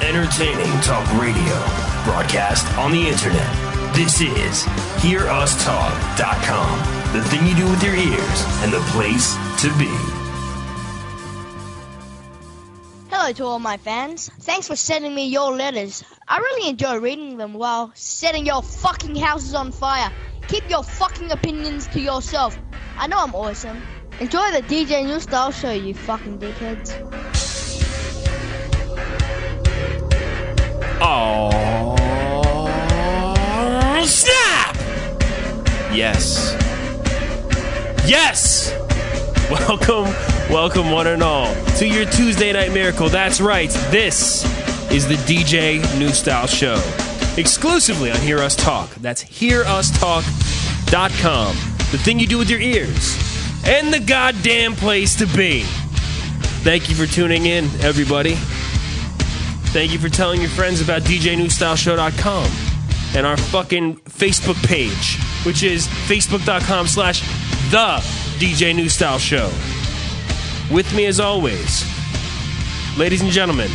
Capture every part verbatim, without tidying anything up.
Entertaining talk radio. Broadcast on the internet. This is hear us talk dot com. The thing you do with your ears and the place to be. Hello to all my fans. Thanks for sending me your letters. I really enjoy reading them while setting your fucking houses on fire. Keep your fucking opinions to yourself. I know I'm awesome. Enjoy the D J New Style show, you fucking dickheads. Oh, snap! Yes. Yes! Welcome, welcome one and all to your Tuesday Night Miracle. That's right, this is the D J New Style Show. Exclusively on Hear Us Talk. That's hear us talk dot com. The thing you do with your ears. And the goddamn place to be. Thank you for tuning in, everybody. Thank you for telling your friends about D J New Style Show dot com and our fucking Facebook page, which is facebook dot com slash the D J New Style Show. With me as always, ladies and gentlemen,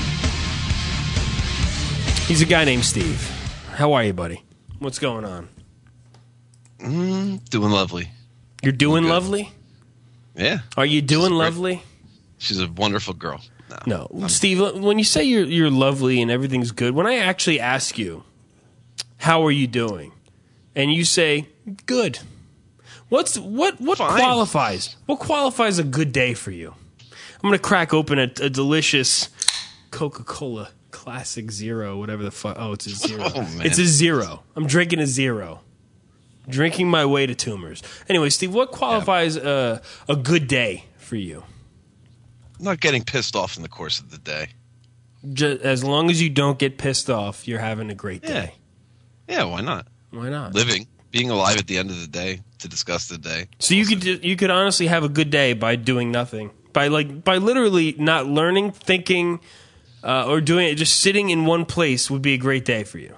he's a guy named Steve. How are you, buddy? What's going on? Mm, doing lovely. You're doing lovely? Yeah. Are you doing lovely? She's a wonderful girl. No. no. Steve, when you say you're you're lovely and everything's good, when I actually ask you, how are you doing? And you say, good. What's what what Fine. qualifies? What qualifies a good day for you? I'm going to crack open a, a delicious Coca-Cola Classic Zero, whatever the fuck. Oh, it's a zero. Oh, man. It's a zero. I'm drinking a zero. Drinking my way to tumors. Anyway, Steve, what qualifies yeah. a, a good day for you? Not getting pissed off in the course of the day. Just, as long as you don't get pissed off, you're having a great day. Yeah, yeah why not? Why not? Living, being alive at the end of the day to discuss the day. So you could you could honestly have a good day by doing nothing, by like by literally not learning, thinking, uh, or doing it. Just sitting in one place would be a great day for you.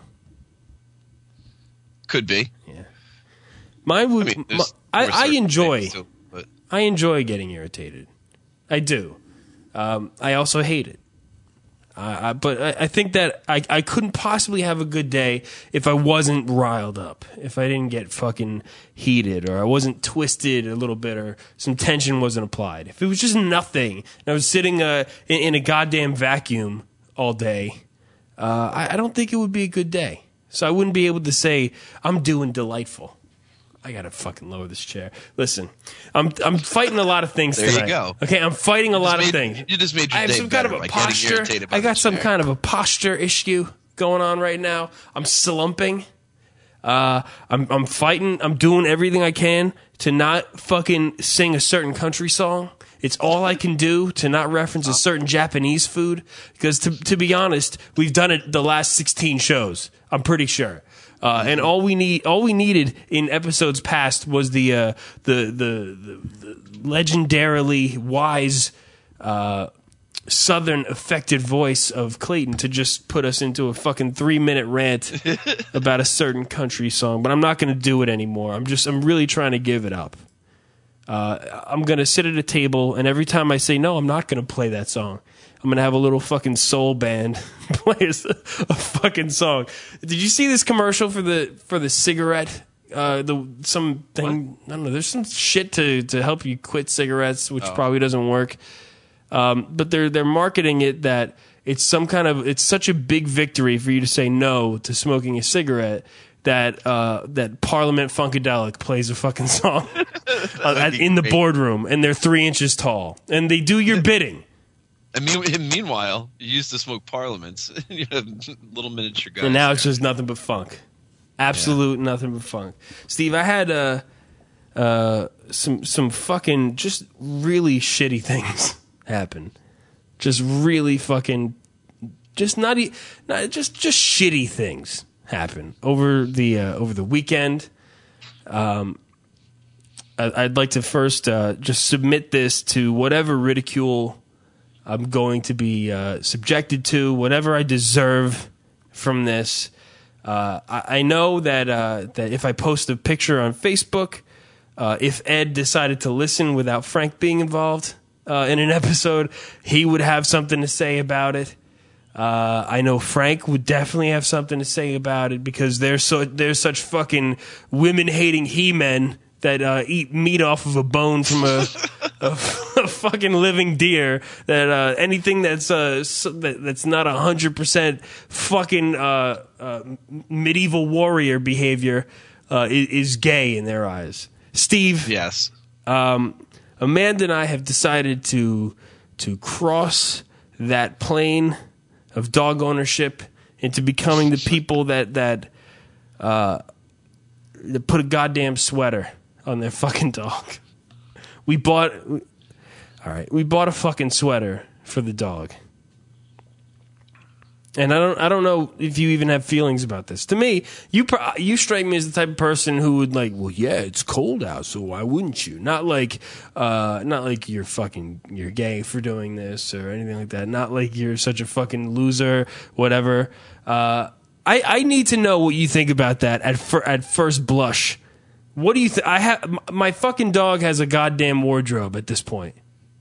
Could be. Yeah. Mine would. I, mean, my, I, I enjoy. Too, but. I enjoy getting irritated. I do. Um, I also hate it. Uh, I, but I, I think that I, I couldn't possibly have a good day if I wasn't riled up, if I didn't get fucking heated, or I wasn't twisted a little bit, or some tension wasn't applied. If it was just nothing, and I was sitting uh, in, in a goddamn vacuum all day, uh, I, I don't think it would be a good day. So I wouldn't be able to say, I'm doing delightful. I gotta fucking lower this chair. Listen, I'm I'm fighting a lot of things there tonight. You go. Okay, I'm fighting a lot made, of things. You just made your I have day some kind of a posture. I got some chair. kind of a posture issue going on right now. I'm slumping. Uh, I'm I'm fighting. I'm doing everything I can to not fucking sing a certain country song. It's all I can do to not reference a certain Japanese food. Because to to be honest, we've done it the last sixteen shows. I'm pretty sure. Uh, and all we need, all we needed in episodes past was the uh, the, the the the legendarily wise uh, Southern affected voice of Clayton to just put us into a fucking three minute rant about a certain country song. But I'm not going to do it anymore. I'm just, I'm really trying to give it up. Uh, I'm going to sit at a table, and every time I say no, I'm not going to play that song. I'm going to have a little fucking soul band play a, a fucking song. Did you see this commercial for the for the cigarette? Uh, the some thing, I don't know, there's some shit to, to help you quit cigarettes, which oh. probably doesn't work. Um, but they're they're marketing it that it's some kind of, it's such a big victory for you to say no to smoking a cigarette that uh, that Parliament Funkadelic plays a fucking song uh, at, in the boardroom, and they're three inches tall, and they do your bidding. And mean, meanwhile, you used to smoke Parliaments. You have little miniature guys. And now it's just nothing but funk. Absolute yeah. nothing but funk. Steve, I had uh, uh, some some fucking just really shitty things happen. Just really fucking, just not, e- not just just shitty things happen over the uh, over the weekend. Um, I, I'd like to first uh, just submit this to whatever ridicule I'm going to be uh, subjected to, whatever I deserve from this. Uh, I, I know that uh, that if I post a picture on Facebook, uh, if Ed decided to listen without Frank being involved uh, in an episode, he would have something to say about it. Uh, I know Frank would definitely have something to say about it because they're so they're such fucking women-hating he-men that uh, eat meat off of a bone from a, a, a fucking living deer. That uh, anything that's uh, so, that, that's not a hundred percent fucking uh, uh, medieval warrior behavior uh, is, is gay in their eyes. Steve, Yes. um, Amanda and I have decided to to cross that plane of dog ownership into becoming the people that that uh, that put a goddamn sweater on their fucking dog. We bought, all right, we bought a fucking sweater for the dog, and I don't I don't know if you even have feelings about this. To me, you pro- you strike me as the type of person who would like, well, yeah, it's cold out, so why wouldn't you? Not like, uh, not like you're fucking you're gay for doing this or anything like that. Not like you're such a fucking loser, whatever. Uh, I I need to know what you think about that at fir- at first blush. What do you think? I have my fucking dog has a goddamn wardrobe at this point.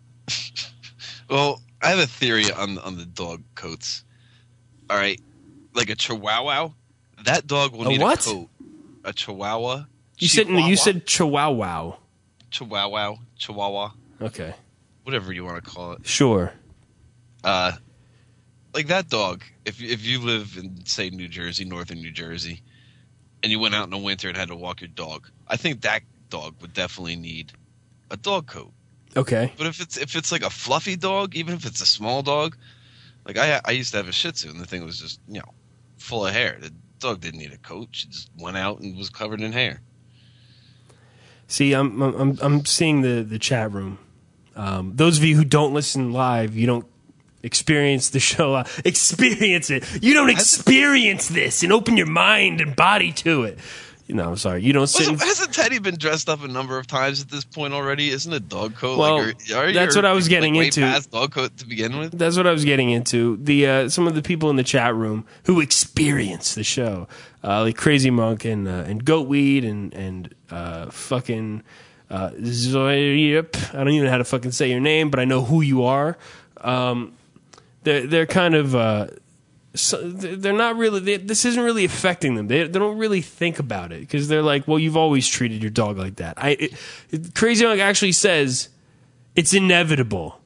Well, I have a theory on on the dog coats. All right, like a Chihuahua, that dog will A need what? a coat. A Chihuahua. You said Chihuahua? you said Chihuahua. Chihuahua, Chihuahua, Okay, whatever you want to call it. sure. Uh, like that dog. If if you live in say New Jersey, northern New Jersey, and you went out in the winter and had to walk your dog, I think that dog would definitely need a dog coat. Okay. But if it's if it's like a fluffy dog, even if it's a small dog, like I I used to have a Shih Tzu and the thing was just you know full of hair. The dog didn't need a coat; she just went out and was covered in hair. See, I'm I'm I'm seeing the the chat room. Um, those of you who don't listen live, you don't experience the show. Uh, experience it. You don't experience this and open your mind and body to it. You know, I'm sorry. You don't sit. Also, in- hasn't Teddy been dressed up a number of times at this point already? Isn't a dog coat? Well, like, are, are that's you, what I was getting like, way into. Past dog coat to begin with. That's what I was getting into. The uh, some of the people in the chat room who experience the show, uh, like Crazy Monk and uh, and Goatweed and and uh, fucking uh, Zoyip. I don't even know how to fucking say your name, but I know who you are. Um, they're they're kind of uh, so they're not really. They, this isn't really affecting them. They they don't really think about it because they're like, well, you've always treated your dog like that. I it, it, Crazy Monk actually says it's inevitable.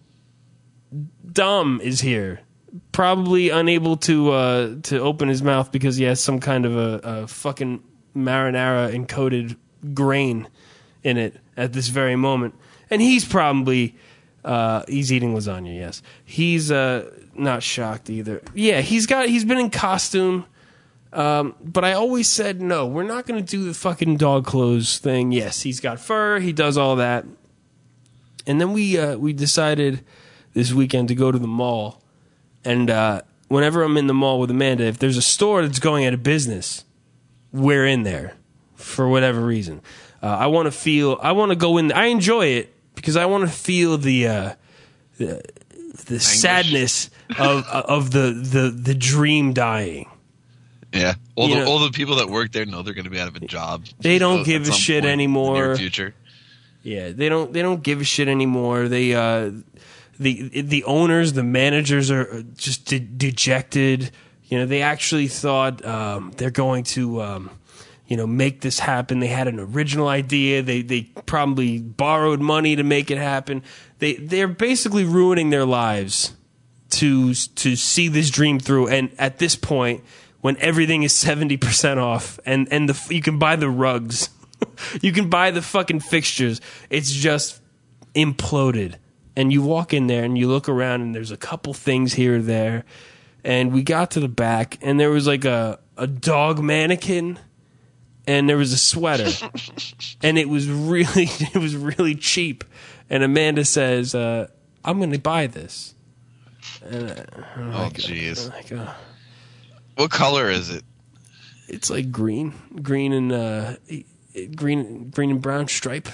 Dom is here, probably unable to uh, to open his mouth because he has some kind of a, a fucking marinara encoded grain in it at this very moment, and he's probably uh, he's eating lasagna. Yes, he's uh, not shocked either. Yeah, he's got he's been in costume, um, but I always said no. We're not going to do the fucking dog clothes thing. Yes, he's got fur. He does all that, and then we uh, we decided this weekend to go to the mall. And uh, whenever I'm in the mall with Amanda, if there's a store that's going out of business, we're in there for whatever reason. Uh, I want to feel. I want to go in. I enjoy it because I want to feel the uh, the, the sadness of of the, the the dream dying. Yeah, all You the know- all the people that work there know they're going to be out of a job. They don't at give a some shit point in the anymore. near future. Yeah, they don't. They don't give a shit anymore. They, uh, the the owners, the managers are just de- dejected. You know, they actually thought um, they're going to, um, you know, make this happen. They had an original idea. They they probably borrowed money to make it happen. They they're basically ruining their lives to to see this dream through. And at this point, when everything is seventy percent off, and and the you can buy the rugs. You can buy the fucking fixtures. It's just imploded. And you walk in there and you look around and there's a couple things here or there. And we got to the back and there was like a, a dog mannequin and there was a sweater. And it was really it was really cheap. And Amanda says, uh, I'm going to buy this. And uh, I'm Oh, like, jeez. I'm like, oh. What color is it? It's like green. Green and uh green green and brown stripe.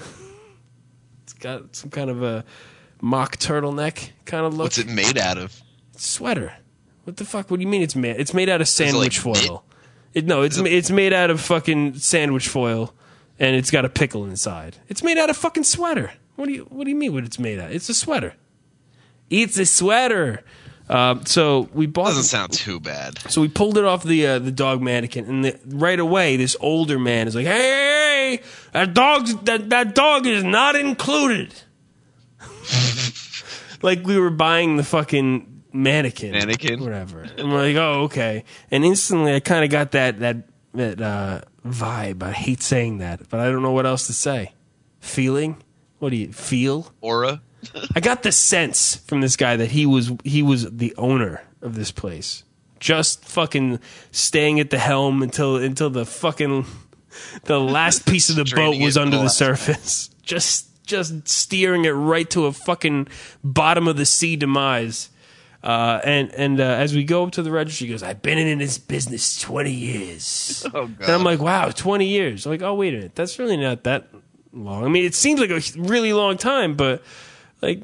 It's got some kind of a mock turtleneck kind of look. What's it made out of? Sweater. What the fuck? What do you mean it's made? It's made out of it sandwich like foil. It, no, it's Is it- ma- it's made out of fucking sandwich foil, and it's got a pickle inside. It's made out of fucking sweater. What do you What do you mean? What it's made out? It's a sweater. It's a sweater. Uh, so we bought. Doesn't sound too bad. So we pulled it off the uh, the dog mannequin, and the, right away, this older man is like, "Hey, hey, hey that dog's that that dog is not included." Like we were buying the fucking mannequin, mannequin, whatever. And we're like, "Oh, okay." And instantly, I kind of got that that that uh, vibe. I hate saying that, but I don't know what else to say. Feeling? What do you feel? Aura. I got the sense from this guy that he was he was the owner of this place, just fucking staying at the helm until until the fucking the last piece of the boat was under the surface, just just steering it right to a fucking bottom of the sea demise. Uh, and and uh, as we go up to the register, he goes, "I've been in this business twenty years." Oh, God. And I'm like, "Wow, twenty years." I'm like, "Oh, wait a minute, that's really not that long." I mean, it seems like a really long time, but. Like,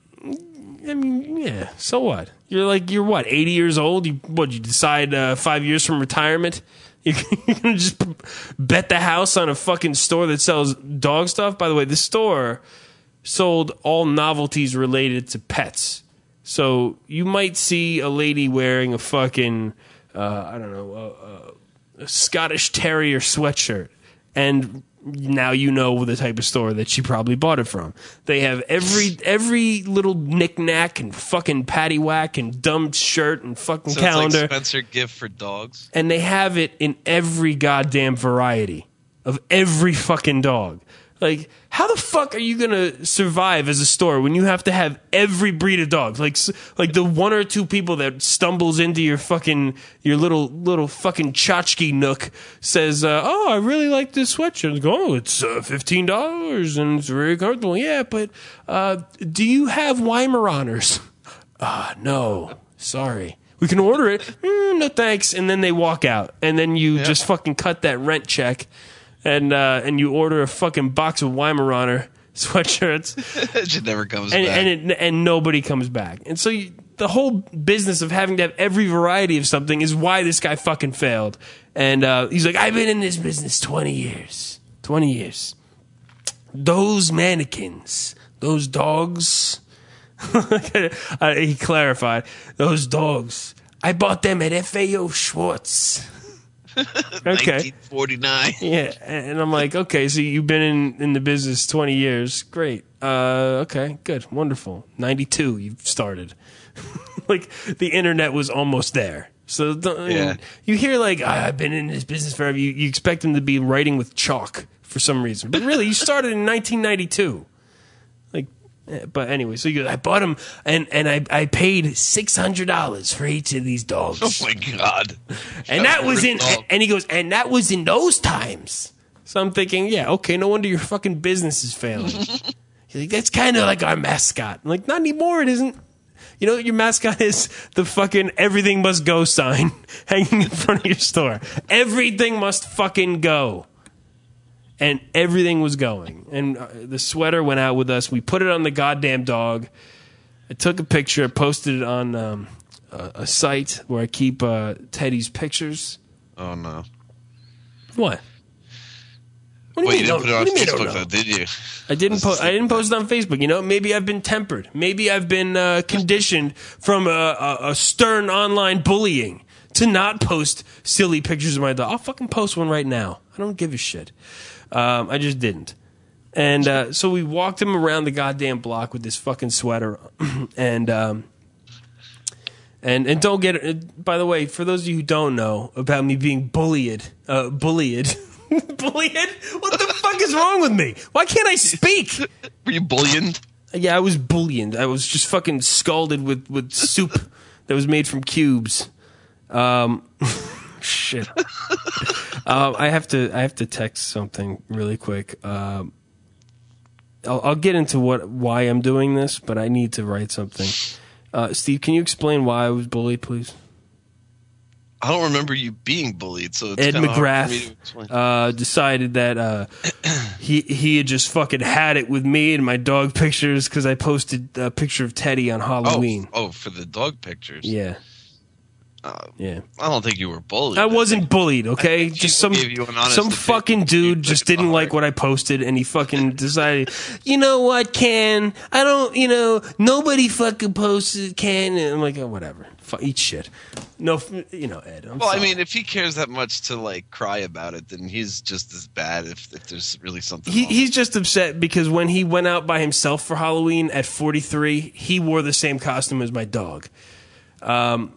I mean, yeah. So what? You're like, you're what? eighty years old? You what? You decide uh, five years from retirement, you're gonna just bet the house on a fucking store that sells dog stuff. By the way, the store sold all novelties related to pets. So you might see a lady wearing a fucking, uh, I don't know, a, a Scottish Terrier sweatshirt, and now you know the type of store that she probably bought it from. They have every every little knick-knack and fucking paddywhack and dumb shirt and fucking so calendar. It's like Spencer gift for dogs. And they have it in every goddamn variety of every fucking dog. Like, how the fuck are you gonna survive as a store when you have to have every breed of dogs? Like, like the one or two people that stumbles into your fucking your little little fucking tchotchke nook says, uh, "Oh, I really like this sweatshirt." And go, "Oh, it's uh, fifteen dollars and it's very comfortable." Yeah, but uh, do you have Weimaraners? Ah, uh, no, sorry. We can order it. Mm, no thanks. And then they walk out, and then you yeah. just fucking cut that rent check. And uh, and you order a fucking box of Weimaraner sweatshirts. It just never comes and, back. And, it, and nobody comes back. And so you, the whole business of having to have every variety of something is why this guy fucking failed. And uh, he's like, "I've been in this business twenty years. twenty years. Those mannequins, those dogs," uh, he clarified, "those dogs, I bought them at F A O Schwartz." Okay. nineteen forty-nine Yeah, and I'm like, okay, so you've been in, in the business twenty years. Great. Uh, okay, good. Wonderful. ninety-two, you've started. Like, the internet was almost there. So the, I mean, yeah. you hear, like, ah, I've been in this business forever. You, you expect them to be writing with chalk for some reason. But really, you started in nineteen ninety-two. Like, but anyway, so you go, I bought them, and, and I, I paid six hundred dollars for each of these dogs. Oh, my God. And that was in, and he goes, and that was in those times. So I'm thinking, yeah, okay, no wonder your fucking business is failing. He's like, that's kind of like our mascot. I'm like, not anymore, it isn't. You know what your mascot is? The fucking everything must go sign hanging in front of your store. Everything must fucking go. And everything was going. And uh, the sweater went out with us. We put it on the goddamn dog. I took a picture, posted it on um, a, a site where I keep uh, Teddy's pictures. Oh, no. What? What do you Well, mean? you didn't don't- put it on what do you mean, Facebook, don't know? though, did you? I didn't post. I didn't post it on Facebook. You know, maybe I've been tempered. Maybe I've been uh, conditioned from a, a, a stern online bullying to not post silly pictures of my dog. I'll fucking post one right now. I don't give a shit. Um, I just didn't. And uh, so we walked him around the goddamn block with this fucking sweater, and um, and and don't get it. By the way, for those of you who don't know about me being bullied, uh, bullied. Bullied? What the fuck is wrong with me? Why can't I speak? Were you bullying? Yeah, I was bullied. I was just fucking scalded with, with soup that was made from cubes. Um, shit. um, I have to I have to text something really quick. Um, I'll, I'll get into what why I'm doing this, but I need to write something. Uh, Steve, can you explain why I was bullied, please? I don't remember you being bullied, so it's Ed kinda hard for me to McGrath explain. uh, decided that uh, he he had just fucking had it with me and my dog pictures because I posted a picture of Teddy on Halloween. Oh, oh, for the dog pictures. Yeah. Uh, Yeah. I don't think you were bullied. I wasn't bullied, okay? Just some gave you an honest some opinion. fucking dude just didn't like what I posted, and he fucking decided, you know what, Ken? I don't, you know, nobody fucking posted Ken, and I'm like, oh, whatever, F- eat shit. No, you know, Ed. I'm Well, sorry. I mean, if he cares that much to like cry about it, then he's just as bad. If, if there's really something, He, wrong. he's just upset because when he went out by himself for Halloween at forty-three, he wore the same costume as my dog. Um.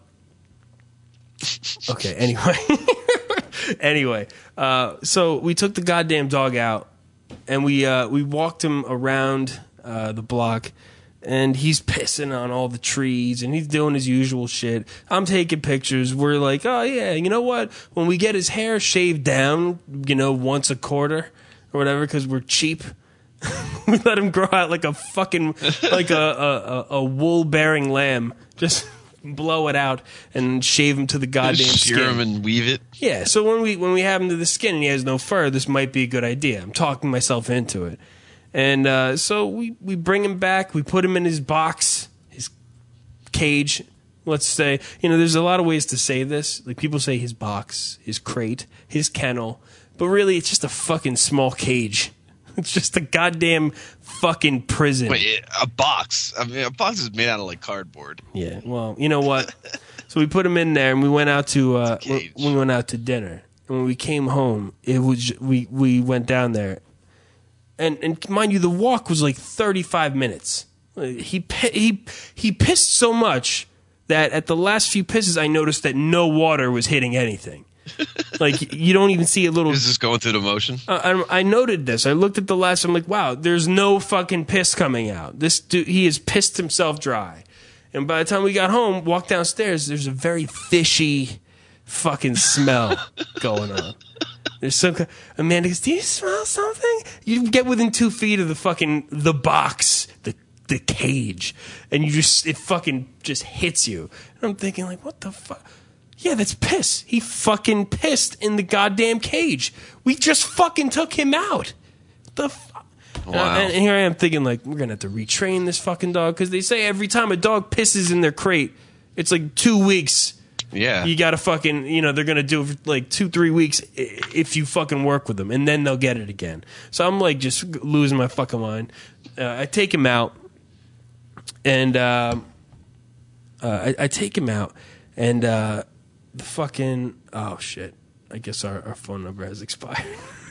Okay. Anyway. anyway. Uh. So we took the goddamn dog out, and we uh we walked him around uh the block, and he's pissing on all the trees, and he's doing his usual shit. I'm taking pictures. We're like, oh yeah, you know what? When we get his hair shaved down, you know, once a quarter or whatever, because we're cheap. We let him grow out like a fucking like a a, a, a wool bearing lamb. Just blow it out and shave him to the goddamn shear skin. him and weave it. Yeah, so when we when we have him to the skin and he has no fur, this might be a good idea. I'm talking myself into it. And uh, so we, we bring him back. We put him in his box, his cage. Let's say, you know, there's a lot of ways to say this. Like people say his box, his crate, his kennel. But really, it's just a fucking small cage. It's just a goddamn fucking prison. Wait, a box? I mean, a box is made out of like cardboard. Yeah, well, you know what? So we put him in there, and we went out to uh, It's a cage. we went out to dinner. And when we came home, it was we we went down there, and and mind you, the walk was like thirty-five minutes. He pi- he he pissed so much that at the last few pisses, I noticed that no water was hitting anything. Like you don't even see a little. Is this going through the motion? I, I noted this. I looked at the last. I'm like, wow, there's no fucking piss coming out. This dude, he has pissed himself dry. And by the time we got home, walked downstairs, there's a very fishy fucking smell going on. There's some. Amanda goes, "Do you smell something?" You get within two feet of the fucking the box, the the cage, and you just it fucking just hits you. And I'm thinking, like, what the fuck? Yeah, that's piss. He fucking pissed in the goddamn cage. We just fucking took him out. The fuck? Wow. And, and here I am thinking, like, we're going to have to retrain this fucking dog. Because they say every time a dog pisses in their crate, it's like two weeks. Yeah. You got to fucking, you know, they're going to do it for like two, three weeks i- if you fucking work with them. And then they'll get it again. So I'm like just losing my fucking mind. Uh, I take him out. And um, uh, I, I take him out. And... Uh, The fucking oh shit! I guess our, our phone number has expired.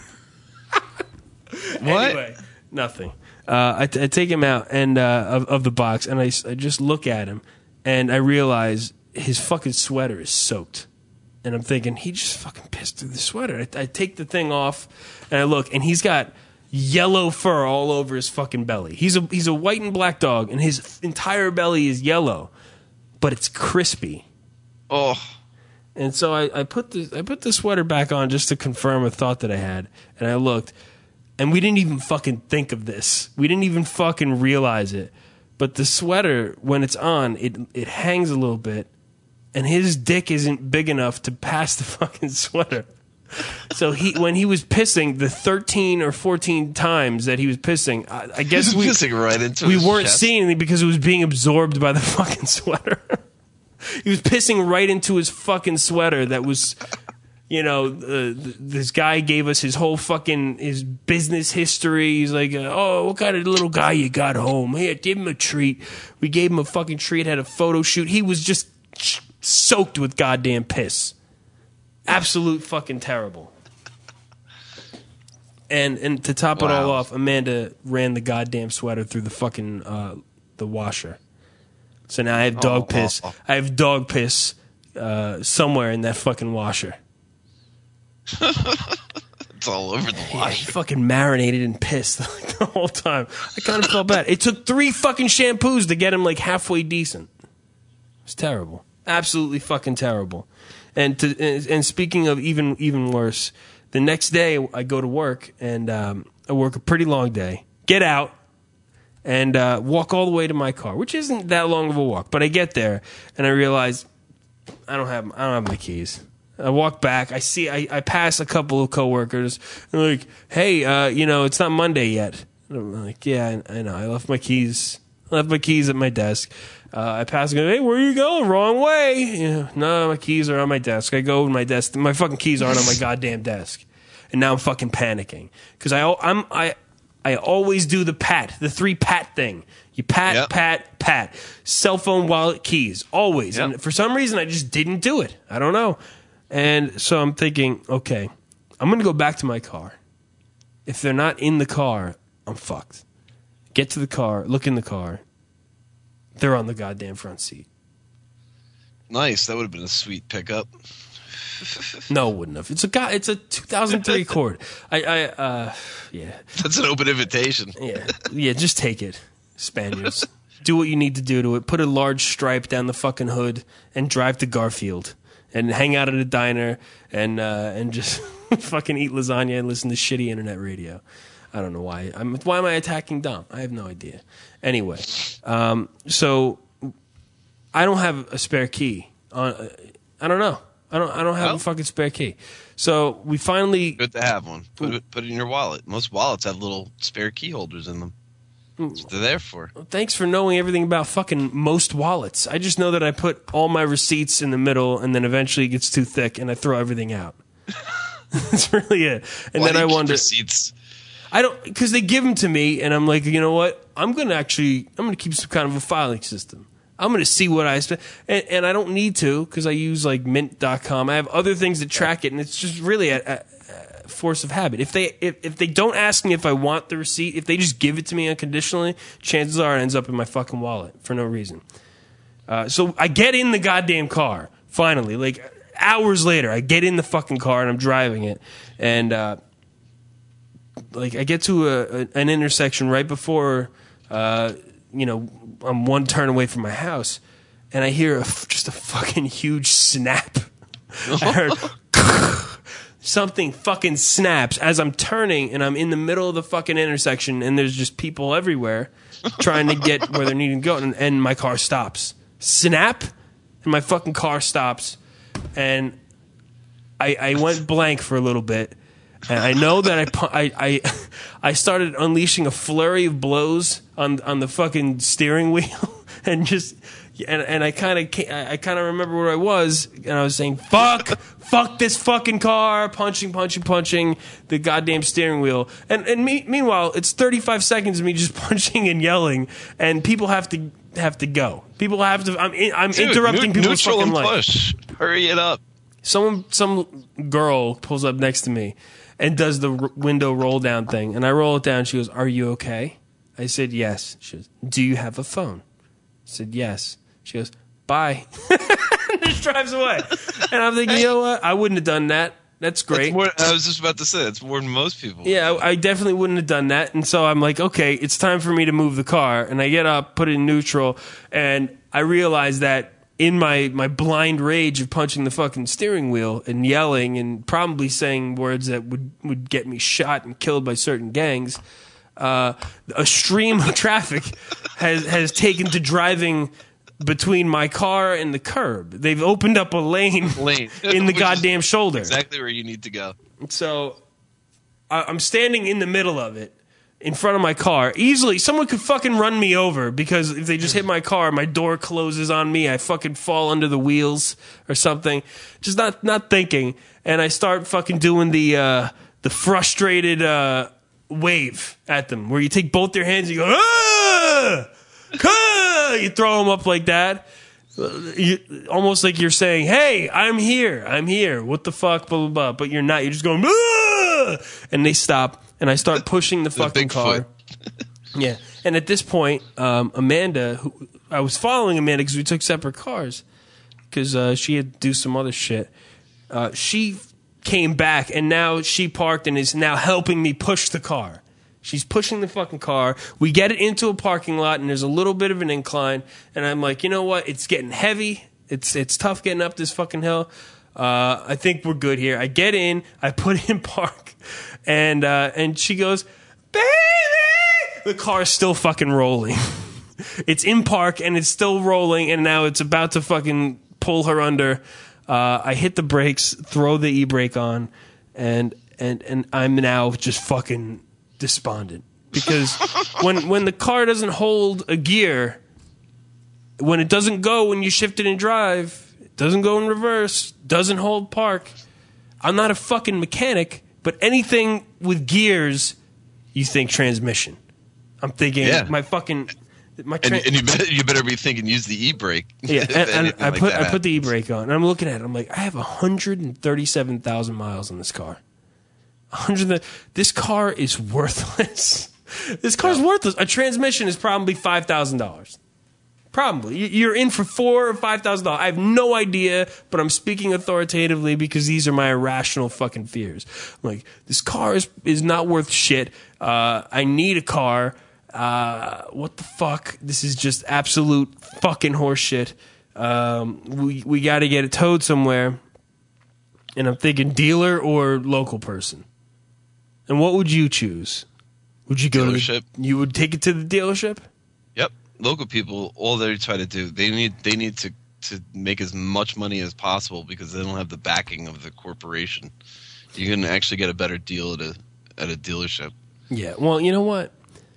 What? Anyway, nothing. Uh, I, t- I take him out and uh, of, of the box, and I, s- I just look at him, and I realize his fucking sweater is soaked, and I'm thinking he just fucking pissed through the sweater. I, I take the thing off, and I look, and he's got yellow fur all over his fucking belly. He's a he's a white and black dog, and his entire belly is yellow, but it's crispy. Oh. And so I, I put the I put the sweater back on just to confirm a thought that I had, and I looked, and we didn't even fucking think of this. We didn't even fucking realize it. But the sweater, when it's on, it it hangs a little bit, and his dick isn't big enough to pass the fucking sweater. So he when he was pissing the thirteen or fourteen times that he was pissing, I, I guess He's we pissing right into we his weren't chest. seeing anything because it was being absorbed by the fucking sweater. He was pissing right into his fucking sweater that was, you know, uh, th- this guy gave us his whole fucking, his business history. He's like, uh, oh, what kind of little guy you got home? Here, give him a treat. We gave him a fucking treat, had a photo shoot. He was just soaked with goddamn piss. Absolute fucking terrible. And and to top it all Wow. off, Amanda ran the goddamn sweater through the fucking, uh, the washer. So now I have dog Oh, piss. oh, oh. I have dog piss uh, somewhere in that fucking washer. It's all over the Yeah, wash. he fucking marinated in piss like, the whole time. I kind of felt bad. It took three fucking shampoos to get him like halfway decent. It's terrible. Absolutely fucking terrible. And to and, and speaking of even even worse, the next day I go to work and um, I work a pretty long day. Get out. And uh, walk all the way to my car, which isn't that long of a walk. But I get there and I realize I don't have I don't have my keys. I walk back. I see I, I pass a couple of coworkers. And they're like, "Hey, uh, you know, it's not Monday yet." And I'm like, "Yeah, I, I know. I left my keys. I left my keys at my desk." Uh, I pass and go, hey, where are you going? Wrong way. You know, no, my keys are on my desk. I go to my desk. My fucking keys aren't on my goddamn desk. And now I'm fucking panicking. Because I, I'm, I, I always do the pat, the three pat thing. You pat, yep. pat, pat. Cell phone, wallet, keys. Always. Yep. And for some reason, I just didn't do it. I don't know. And so I'm thinking, okay, I'm going to go back to my car. If they're not in the car, I'm fucked. Get to the car, look in the car. They're on the goddamn front seat. Nice. That would have been a sweet pickup. No, it wouldn't have. It's a guy. It's a two thousand three Accord. I, I, uh, yeah. That's an open invitation. Yeah, yeah. Just take it, Spaniards. Do what you need to do to it. Put a large stripe down the fucking hood and drive to Garfield and hang out at a diner and uh, and just fucking eat lasagna and listen to shitty internet radio. I don't know why. I'm, why am I attacking Dom? I have no idea. Anyway, um, so I don't have a spare key. On, I don't know. I don't. I don't have oh. a fucking spare key. So we finally. Good to have one. Put it. Put it in your wallet. Most wallets have little spare key holders in them. That's what they're there for. Well, thanks for knowing everything about fucking most wallets. I just know that I put all my receipts in the middle, and then eventually it gets too thick, and I throw everything out. That's really it. And Why then do you I wonder. Receipts? I don't, because they give them to me, and I'm like, you know what? I'm going to actually, I'm going to keep some kind of a filing system. I'm going to see what I spend, and, and I don't need to because I use like mint dot com. I have other things that track it, and it's just really a, a, a force of habit. If they if, if they don't ask me if I want the receipt, if they just give it to me unconditionally, chances are it ends up in my fucking wallet for no reason. Uh, so I get in the goddamn car finally, like hours later. I get in the fucking car and I'm driving it, and. Uh, Like I get to a, a, an intersection right before, uh, you know, I'm one turn away from my house, and I hear a, just a fucking huge snap. I heard something fucking snaps as I'm turning, and I'm in the middle of the fucking intersection, and there's just people everywhere trying to get where they're needing to go, and, and my car stops. Snap, and my fucking car stops, and I, I went blank for a little bit. And I know that I, I, I, I started unleashing a flurry of blows on on the fucking steering wheel, and just and and I kind of I kind of remember where I was, and I was saying fuck, fuck this fucking car, punching, punching, punching the goddamn steering wheel. And and me, meanwhile, it's thirty-five seconds of me just punching and yelling, and people have to have to go. People have to. I'm I'm Dude, interrupting new, people's fucking life. Push. Hurry it up. Someone, some girl pulls up next to me and does the r- window roll down thing. And I roll it down. She goes, "Are you okay?" I said, "Yes." She goes, "Do you have a phone?" I said, "Yes." She goes, "Bye." And just drives away. And I'm thinking, you know what? I wouldn't have done that. That's great. That's more, I was just about to say, that's more than most people. Yeah, I, I definitely wouldn't have done that. And so I'm like, okay, it's time for me to move the car. And I get up, put it in neutral, and I realize that in my, my blind rage of punching the fucking steering wheel and yelling and probably saying words that would, would get me shot and killed by certain gangs, uh, a stream of traffic has, has taken to driving between my car and the curb. They've opened up a lane, lane. in the goddamn shoulder. Exactly where you need to go. So I, I'm standing in the middle of it, in front of my car. Easily, someone could fucking run me over because if they just hit my car, my door closes on me. I fucking fall under the wheels or something. Just not not thinking, and I start fucking doing the uh, the frustrated uh, wave at them, where you take both your hands and you go, ah! Ah! You throw them up like that. You, almost like you're saying, "Hey, I'm here, I'm here. What the fuck?" Blah blah blah. But you're not. You're just going, ah! And they stop, and I start pushing the fucking car. Yeah. And at this point, um, Amanda, who I was following Amanda because we took separate cars because uh, she had to do some other shit. Uh, she came back, and now she parked and is now helping me push the car. She's pushing the fucking car. We get it into a parking lot, and there's a little bit of an incline. And I'm like, you know what? It's getting heavy. It's it's tough getting up this fucking hill. Uh, I think we're good here. I get in. I put it in park. And uh, and she goes, "Baby!" The car is still fucking rolling. It's in park, and it's still rolling, and now it's about to fucking pull her under. Uh, I hit the brakes, throw the e-brake on, and and and I'm now just fucking despondent because when when the car doesn't hold a gear, when it doesn't go when you shift it in drive, it doesn't go in reverse, doesn't hold park. I'm not a fucking mechanic, but anything with gears, you think transmission. I'm thinking Yeah. my fucking my And, tra- and you, better, you better be thinking use the e-brake. yeah, if and, and anything I like put that I put the e-brake on, and I'm looking at it. I'm like, I have one hundred thirty-seven thousand miles on this car. one hundred This car is worthless. This car's worthless. A transmission is probably five thousand dollars. Probably. You- You're in for four or five thousand dollars. I have no idea, but I'm speaking authoritatively because these are my irrational fucking fears. I'm like, this car is is not worth shit. Uh, I need a car. Uh, what the fuck? This is just absolute fucking horseshit. Um, we we got to get it towed somewhere. And I'm thinking dealer or local person. And what would you choose? Would you go Dealership. to the, you would take it to the dealership? Yep. Local people, all they try to do, they need they need to, to make as much money as possible because they don't have the backing of the corporation. You can actually get a better deal at a at a dealership. Yeah. Well, you know what?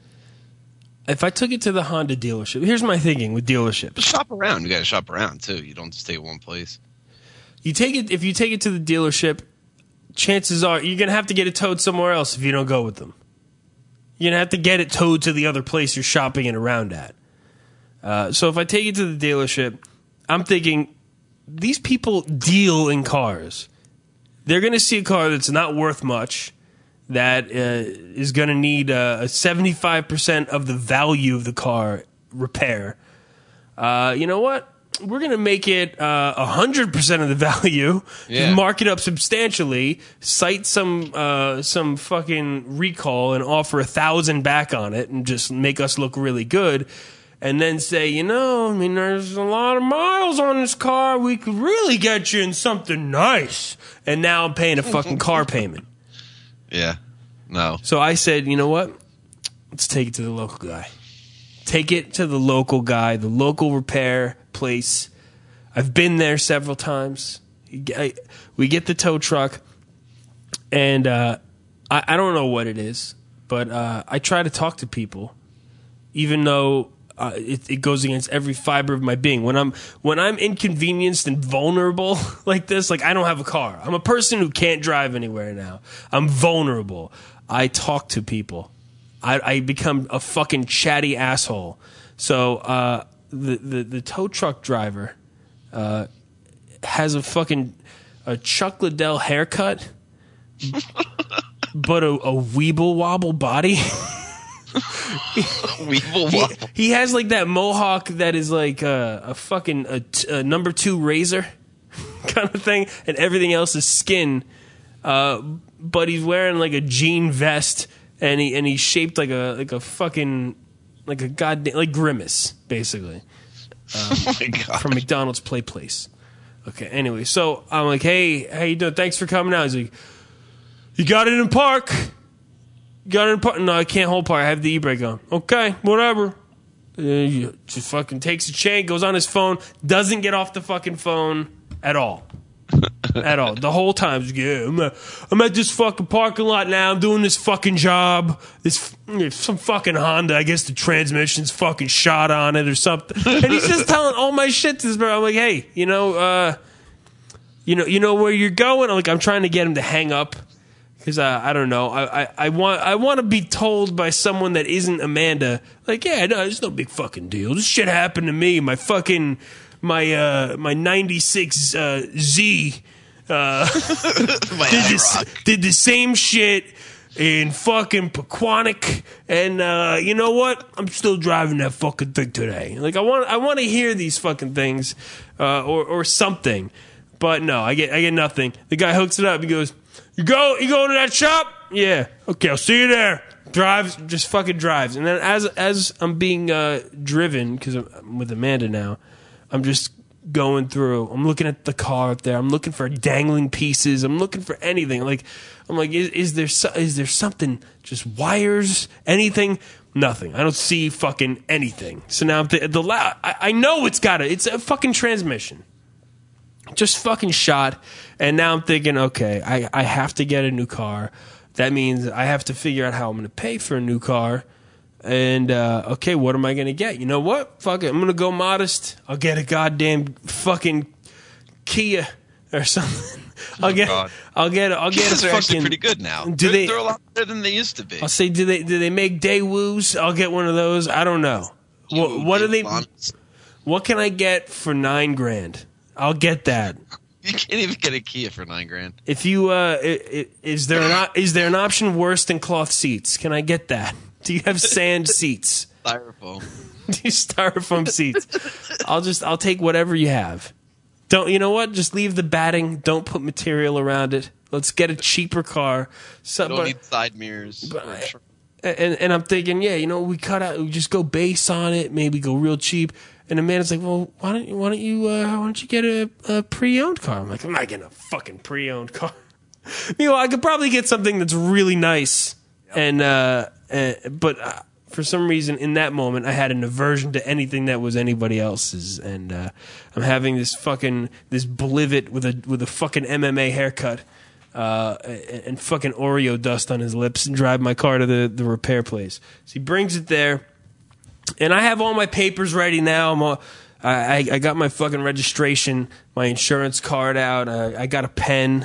If I took it to the Honda dealership, here's my thinking with dealerships. But shop around. You got to shop around too. You don't just stay at one place. You take it if you take it to the dealership, chances are you're gonna have to get it towed somewhere else if you don't go with them. You're gonna have to get it towed to the other place you're shopping it around at. Uh, so if I take it to the dealership, I'm thinking these people deal in cars. They're gonna see a car that's not worth much, that uh, is gonna need uh, a seventy-five percent of the value of the car repair. Uh, you know what? We're going to make it uh, one hundred percent of the value, Yeah. mark it up substantially, cite some uh, some fucking recall and offer a thousand back on it and just make us look really good. And then say, you know, I mean, there's a lot of miles on this car. We could really get you in something nice. And now I'm paying a fucking car payment. Yeah. No. So I said, you know what? Let's take it to the local guy. Take it to the local guy, the local repair place. I've been there several times. I- We get the tow truck, and uh, I, I don't know what it is, but uh, I try to talk to people, even though uh, it, it goes against every fiber of my being. When I'm when I'm inconvenienced and vulnerable like this, like I don't have a car. I'm a person who can't drive anywhere now. I'm vulnerable. I talk to people. I, I become a fucking chatty asshole. So uh, the, the the tow truck driver uh, has a fucking a Chuck Liddell haircut, but a, a weeble wobble body. Weevil he, Wobble. he has like that mohawk that is like a, a fucking a, t- a number two razor kind of thing, and everything else is skin. Uh, but he's wearing like a jean vest. And he and he's shaped like a like a fucking like a goddamn like Grimace basically um, Oh my god. from McDonald's Play Place. Okay, anyway, so I'm like, hey, how you doing? Thanks for coming out. He's like, you got it in park? You got it in park? No, I can't hold park. I have the e-brake on. Okay, whatever. Uh, he just fucking takes a chain, goes on his phone, doesn't get off the fucking phone at all. At all. The whole time. He's like, yeah, I'm at, I'm at this fucking parking lot now. I'm doing this fucking job. This some fucking Honda. I guess the transmission's fucking shot on it or something. And he's just telling all my shit to this bro. I'm like, hey, you know, uh, you know, you know where you're going. I'm like, I'm trying to get him to hang up because uh, I don't know. I, I, I want I want to be told by someone that isn't Amanda. Like, yeah, no, it's no big fucking deal. This shit happened to me. My fucking. My uh my ninety-six uh, Z uh, My did, this, IROC. did the same shit in fucking Pequannock, and uh, you know what? I'm still driving that fucking thing today. Like I want I want to hear these fucking things uh, or or something, but no, I get I get nothing. The guy hooks it up. He goes, "You go you going to that shop? Yeah, okay, I'll see you there." Drives, just fucking drives, and then as as I'm being uh, driven because I'm with Amanda now. I'm just going through. I'm looking at the car up there. I'm looking for dangling pieces. I'm looking for anything. Like I'm like, is, is there so, is there something? Just wires? Anything? Nothing. I don't see fucking anything. So now the, the la- I, I know it's got it. It's a fucking transmission. Just fucking shot. And now I'm thinking, okay, I I have to get a new car. That means I have to figure out how I'm going to pay for a new car. And, uh, okay, what am I going to get? You know what? Fuck it. I'm going to go modest. I'll get a goddamn fucking Kia or something. I'll Oh, get, God. I'll get, I'll get Kias a are actually fucking. pretty good now. Do they're, they- they're a lot better than they used to be. I'll say, do they, do they make Daewoo's? I'll get one of those. I don't know. What, what are they? Bonds. What can I get for nine grand? I'll get that. You can't even get a Kia for nine grand. If you, uh, i- i- is there an, op- is there an option worse than cloth seats? Can I get that? Do you have sand seats? Styrofoam. These styrofoam seats. I'll just I'll take whatever you have. Don't you know what? Just leave the batting. Don't put material around it. Let's get a cheaper car. So, Don't but, need side mirrors. but or I- tr- and and I'm thinking, yeah, you know, we cut out, we just go base on it, maybe go real cheap. And the man is like, well, why don't you why don't you uh, why don't you get a, a pre-owned car? I'm like, I'm not getting a fucking pre-owned car. You know, I could probably get something that's really nice, and uh, uh but. Uh, For some reason, in that moment, I had an aversion to anything that was anybody else's, and uh, I'm having this fucking this Blivet with a with a fucking M M A haircut, uh, and, and fucking Oreo dust on his lips, and drive my car to the, the repair place. So he brings it there, and I have all my papers ready now. I'm all, I I got my fucking registration, my insurance card out. Uh, I got a pen.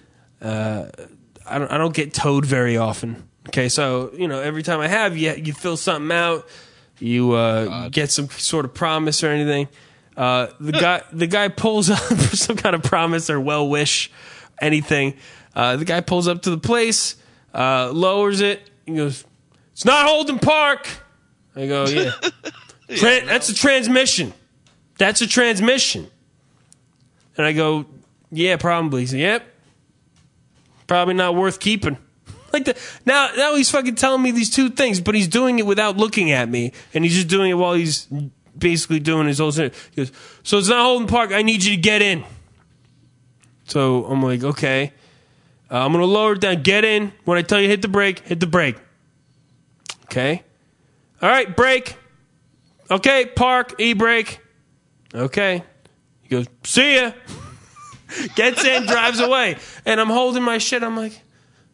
Uh, I don't I don't get towed very often. Okay, so, you know, every time I have, you, you fill something out, you uh, get some sort of promise or anything. Uh, the guy the guy pulls up for some kind of promise or well wish, anything. Uh, the guy pulls up to the place, uh, lowers it, he goes, "It's not Holden Park." I go, yeah. Tran- that's a transmission. That's a transmission. And I go, yeah, probably. He said, yep. Probably not worth keeping. Like the, now, now he's fucking telling me these two things, but he's doing it without looking at me, and he's just doing it while he's basically doing his whole thing. He goes, "So it's not Holden Park. I need you to get in." So I'm like, okay, uh, I'm gonna lower it down. Get in. When I tell you hit the brake, hit the brake. Okay. All right, brake. Okay, park. E brake. Okay. He goes, "See ya." Gets in, drives away, and I'm holding my shit. I'm like,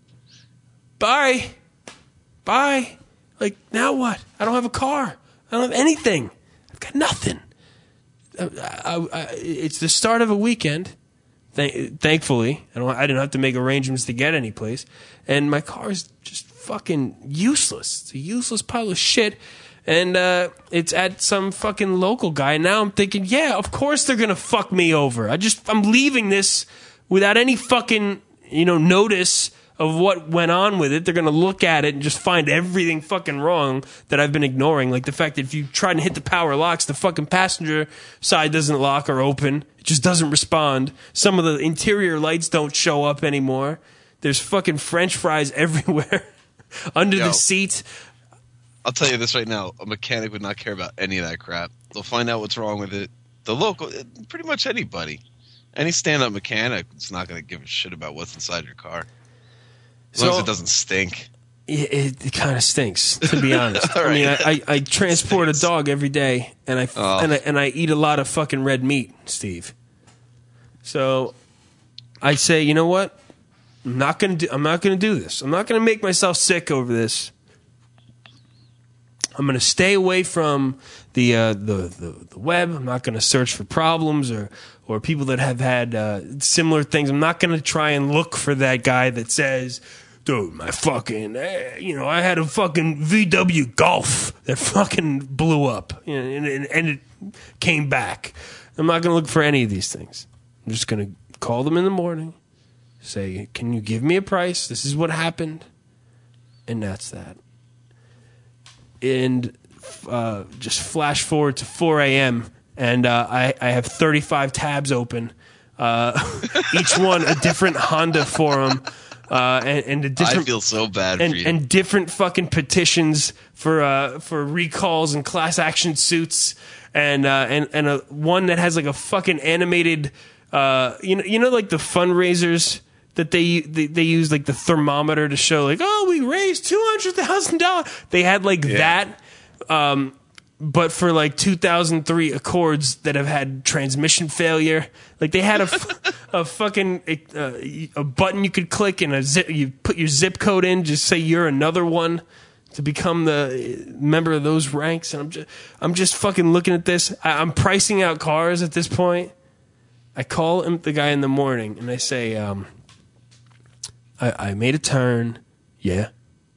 bye. Bye. Like, now what? I don't have a car. I don't have anything. I've got nothing. I, I, I, it's the start of a weekend. Thank, thankfully, I don't. I didn't have to make arrangements to get any place, and my car is just fucking useless. It's a useless pile of shit, and uh, it's at some fucking local guy. Now I'm thinking, yeah, of course they're gonna fuck me over. I just I'm leaving this without any fucking you know notice of what went on with it. They're going to look at it and just find everything fucking wrong that I've been ignoring. Like the fact that if you try and hit the power locks, the fucking passenger side doesn't lock or open. It just doesn't respond. Some of the interior lights don't show up anymore. There's fucking French fries everywhere under Yo. the seat. I'll tell you this right now. A mechanic would not care about any of that crap. They'll find out what's wrong with it. The local, pretty much anybody. Any stand-up mechanic is not going to give a shit about what's inside your car. As long So- as it doesn't stink. It, it, it kind of stinks, to be honest. All I mean, right. I, I, I transport a dog every day, and I, Oh. and I and I eat a lot of fucking red meat, Steve. So I say, you know what? I'm not gonna do. I'm not gonna do this. I'm not gonna make myself sick over this. I'm gonna stay away from the uh, the, the the web. I'm not gonna search for problems or or people that have had uh, similar things. I'm not gonna try and look for that guy that says, "Dude, my fucking, eh, you know, I had a fucking V W Golf that fucking blew up you know, and, and, and it came back." I'm not gonna look for any of these things. I'm just gonna call them in the morning, say, "Can you give me a price? This is what happened," and that's that. And uh, just flash forward to four a.m. and uh, I, I have thirty-five tabs open, uh, each one a different Honda forum, uh, and, and a I different feel so bad and, for you. and different fucking petitions for uh, for recalls and class action suits, and uh, and and a one that has like a fucking animated, uh, you know, you know, like the fundraisers that they, they they use like the thermometer to show like, oh, we raised two hundred thousand dollars. They had like that, um, but for like two thousand three Accords that have had transmission failure. Like they had a, f- a fucking uh, a button you could click and a zip, you put your zip code in, just say you're another one. to become the member of those ranks. And I'm just, I'm just fucking looking at this. I, I'm pricing out cars at this point. I call him, the guy in the morning, and I say, um, I, I made a turn. Yeah.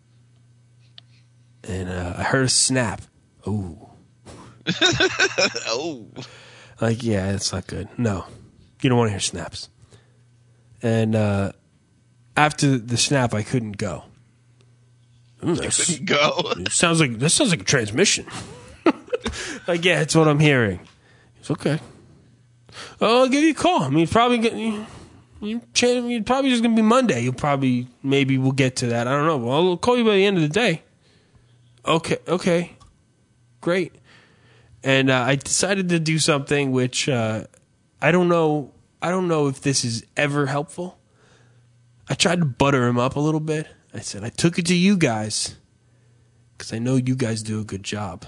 And uh, I heard a snap. Ooh. Oh. Like, yeah, it's not good. No. You don't want to hear snaps. And uh, after the snap, I couldn't go. Ooh, that's, Go. it sounds like this sounds like a transmission. Like, yeah, it's what I'm hearing. It's okay. Oh, I'll give you a call. I mean, probably get, you, you, you probably just gonna be Monday. You'll probably maybe we'll get to that. I don't know. Well, I'll call you by the end of the day. Okay, okay, great. And uh, I decided to do something which uh, I don't know. I don't know if this is ever helpful. I tried to butter him up a little bit. I said, I took it to you guys because I know you guys do a good job.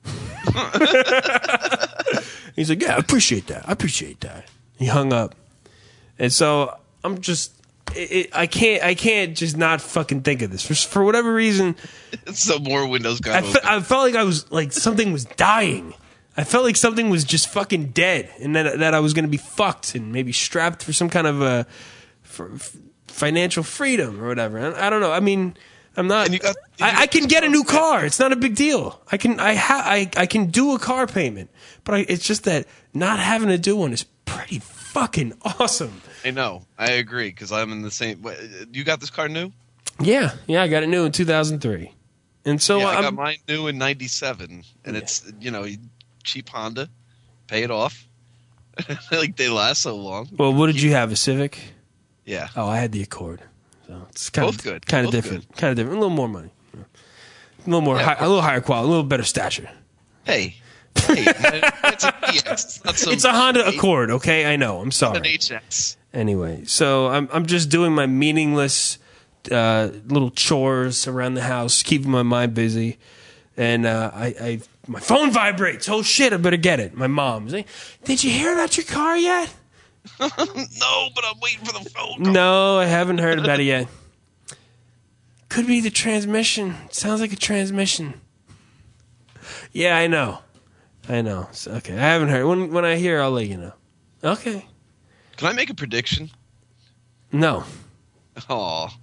He's like, yeah, I appreciate that. I appreciate that. He hung up. And so I'm just, it, it, I can't, I can't just not fucking think of this. For, for whatever reason, Some more windows got I, open. fe- I felt like I was, like something was dying. I felt like something was just fucking dead and that, that I was going to be fucked and maybe strapped for some kind of a, for, financial freedom or whatever. I, I don't know. I mean, I'm not. And you got- you I, got I can this get a new car. car. It's not a big deal. I can. I ha- I I can do a car payment, but I, it's just that not having to do one is pretty fucking awesome. I know. I agree because I'm in the same. what, You got this car new? Yeah, yeah. I got it new in two thousand three, and so yeah, I I'm, got mine new in ninety-seven, and Yeah. it's you know cheap Honda, pay it off. Like they last so long. Well, what did you have? A Civic? Yeah. Oh, I had the Accord. So it's kind Both of good. Kind of Both different. Kind of different. A little more money. A little more. Yeah, high, of a little higher quality. A little better stature. Hey. Hey, it's a D X. It's, not some It's a Honda eight- Accord. Okay, I know. I'm sorry. An H X. Anyway, so I'm I'm just doing my meaningless uh, little chores around the house, keeping my mind busy, and uh, I, I my phone vibrates. Oh shit! I better get it. My mom's like, "Did you hear about your car yet?" No, but I'm waiting for the phone call. No, I haven't heard about it yet. Could be the transmission. Sounds like a transmission. Yeah, I know. I know. So, okay, I haven't heard. When when I hear, I'll let you know. Okay. Can I make a prediction? No. Oh,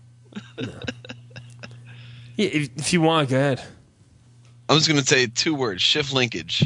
Yeah, if, if you want, go ahead. I'm just gonna say two words: shift linkage.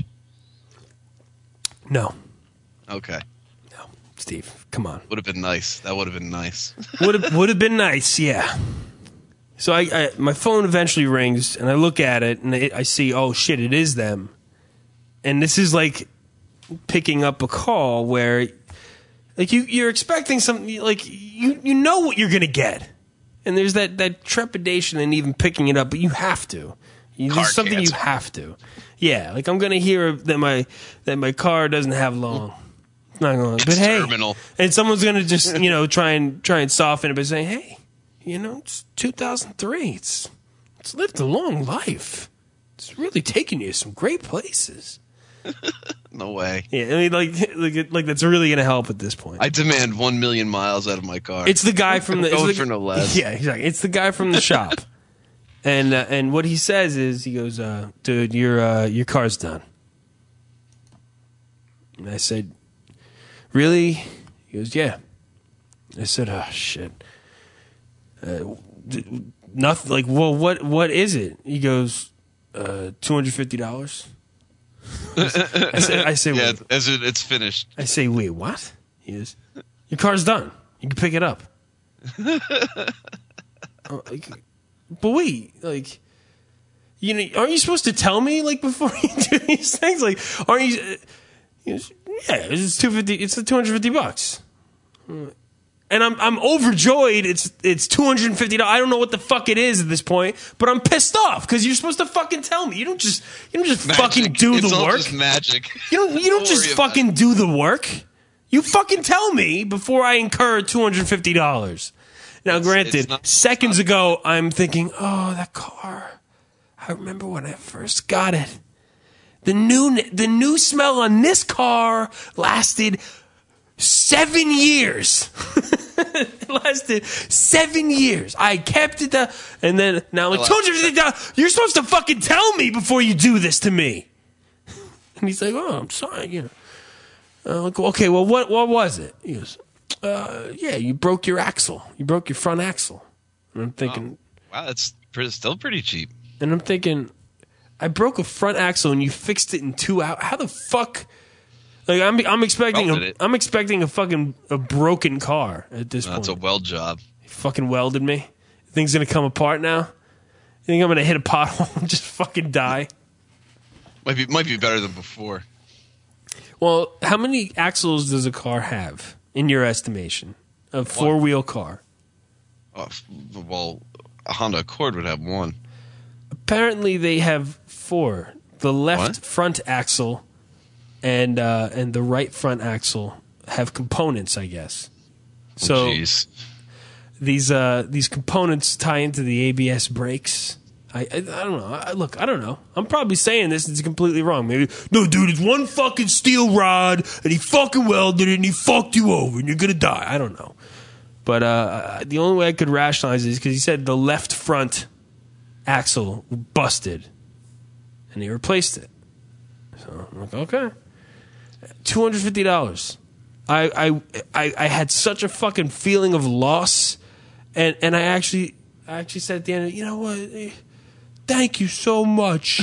No. Okay, No. Steve, come on. would have been nice. That would have been nice. Would have would have been nice, yeah. So I, I my phone eventually rings and I look at it and it, I see, oh shit, it is them. And this is like picking up a call where, like you you're expecting something, like you you know what you're gonna get, and there's that that trepidation in even picking it up, but you have to. You, Car there's something you cancer. have to. Yeah, like I'm gonna hear that my that my car doesn't have long. It's not going, but It's hey, terminal. and someone's gonna just you know try and try and soften it by saying, hey, you know, it's two thousand three. It's it's lived a long life. It's really taken you to some great places. No way. Yeah, I mean, like, like, like that's really gonna help at this point. I demand one million miles out of my car. It's the guy from the. it's Going the- for no less. Yeah, exactly. It's the guy from the shop, and uh, and what he says is, he goes, uh, "Dude, your uh, your car's done." And I said, "Really?" He goes, "Yeah." I said, "Oh shit." Uh, d- nothing. Like, well, what what is it? He goes, uh, two hundred fifty dollars. I say, I say, yeah, wait. as it, it's finished. I say, wait, what? He is, your car's done. You can pick it up. Oh, like, but wait, like, you know, aren't you supposed to tell me like before you do these things? Like, aren't you? Uh, he goes, yeah, it's two fifty. It's the two hundred fifty bucks. And I'm I'm overjoyed. It's it's two hundred and fifty dollars. I don't know what the fuck it is at this point, but I'm pissed off because you're supposed to fucking tell me. You don't just you don't just Magic. fucking do it's the all work. Just magic. You don't you don't Don't just worry about fucking do the work. You fucking tell me before I incur two hundred fifty dollars. Now, It's- granted, it's not- seconds ago I'm thinking, oh, that car. I remember when I first got it. The new the new smell on this car lasted seven years. It lasted seven years. I kept it down. And then now I'm like, two hundred fifty dollars. You're supposed to fucking tell me before you do this to me. And he's like, oh, I'm sorry. You know. I'm like, okay, well, what what was it? He goes, uh, yeah, you broke your axle. You broke your front axle. And I'm thinking, oh, wow, that's pretty, still pretty cheap. And I'm thinking, I broke a front axle and you fixed it in two hours. How the fuck? Like I'm, I'm expecting, a, I'm expecting a fucking a broken car at this no, point. That's a weld job. He fucking welded me. Thing's gonna come apart now. You think I'm gonna hit a pothole and just fucking die? Might be, might be better than before. Well, how many axles does a car have in your estimation? A four wheel car. Oh, well, a Honda Accord would have one. Apparently, they have four. The left What? front axle and uh, and the right front axle have components, I guess. So oh, geez. these uh, these components tie into the A B S brakes. I, I I don't know. I, look, I don't know. I'm probably saying this. It's completely wrong. Maybe no, dude. It's one fucking steel rod, and he fucking welded it, and he fucked you over, and you're gonna die. I don't know. But uh, the only way I could rationalize it is because he said the left front axle busted, and he replaced it. So I'm like, okay, two hundred fifty dollars. I, I I I had such a fucking feeling of loss, and and I actually I actually said at the end, you know what? Thank you so much.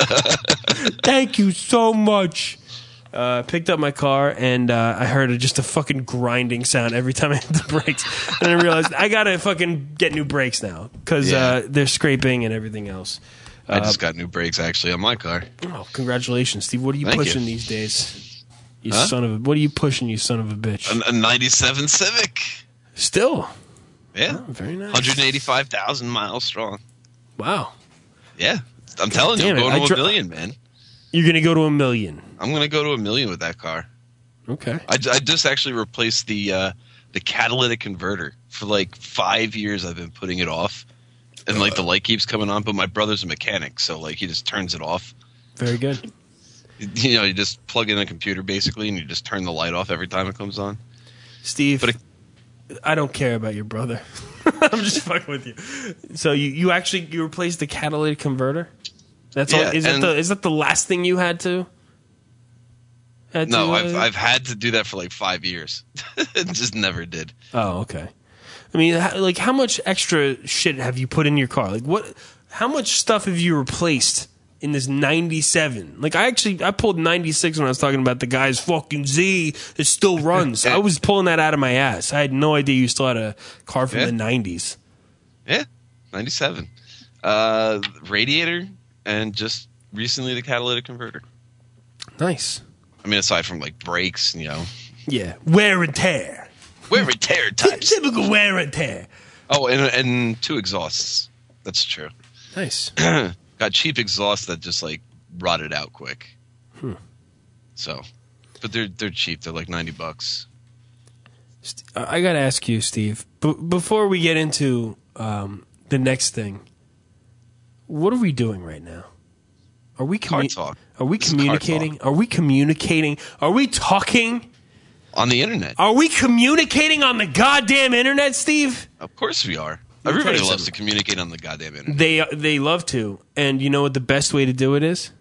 Thank you so much. Uh, picked up my car, and uh, I heard just a fucking grinding sound every time I hit the brakes. And I realized I gotta fucking get new brakes now because Yeah. uh, they're scraping and everything else. I Uh, just got new brakes actually on my car. oh, congratulations, Steve. What are you Thank pushing you. these days? You Huh? son of a. What are you pushing, you son of a bitch? A, a ninety-seven Civic. Still, Yeah. oh, very nice. one hundred eighty-five thousand miles strong. Wow, Yeah. I'm telling Damn you, it, I'm I going to dro- a million, man. you're gonna go to a million. I'm going to go to a million with that car. Okay. I, I just actually replaced the uh, the catalytic converter. For like five years, I've been putting it off, and like the light keeps coming on. But my brother's a mechanic, so like he just turns it off. Very good. You know, you just plug in a computer basically, and you just turn the light off every time it comes on. Steve, But it- I don't care about your brother. I'm just fucking with you. So you, you actually you replaced the catalytic converter? That's Yeah, all. Is that and- the is that the last thing you had to? Had No, to, uh, I've I've had to do that for like five years. It just never did. Oh, okay. I mean, how, like, how much extra shit have you put in your car? Like, what? How much stuff have you replaced in this ninety-seven? Like, I actually I pulled ninety-six when I was talking about the guy's fucking Z that still runs. I was pulling that out of my ass. I had no idea you still had a car from Yeah. the nineties. Yeah, ninety-seven. Uh, radiator and just recently the catalytic converter. Nice. I mean, aside from like brakes, you know, Yeah, wear and tear. wear and tear types. Typical wear and tear. Oh, and and two exhausts. That's true. Nice. Got cheap exhausts that just like rotted out quick. Hmm. So, but they're they're cheap. They're like ninety bucks. I got to ask you, Steve, b- before we get into um, the next thing, what are we doing right now? Are we Car commu- talk. Are we This is car communicating? Are we communicating? Are we talking? On the internet. Are we communicating on the goddamn internet, Steve? Of course we are. me Everybody tell you loves something. to communicate on the goddamn internet. They they love to, and you know what the best way to do it is?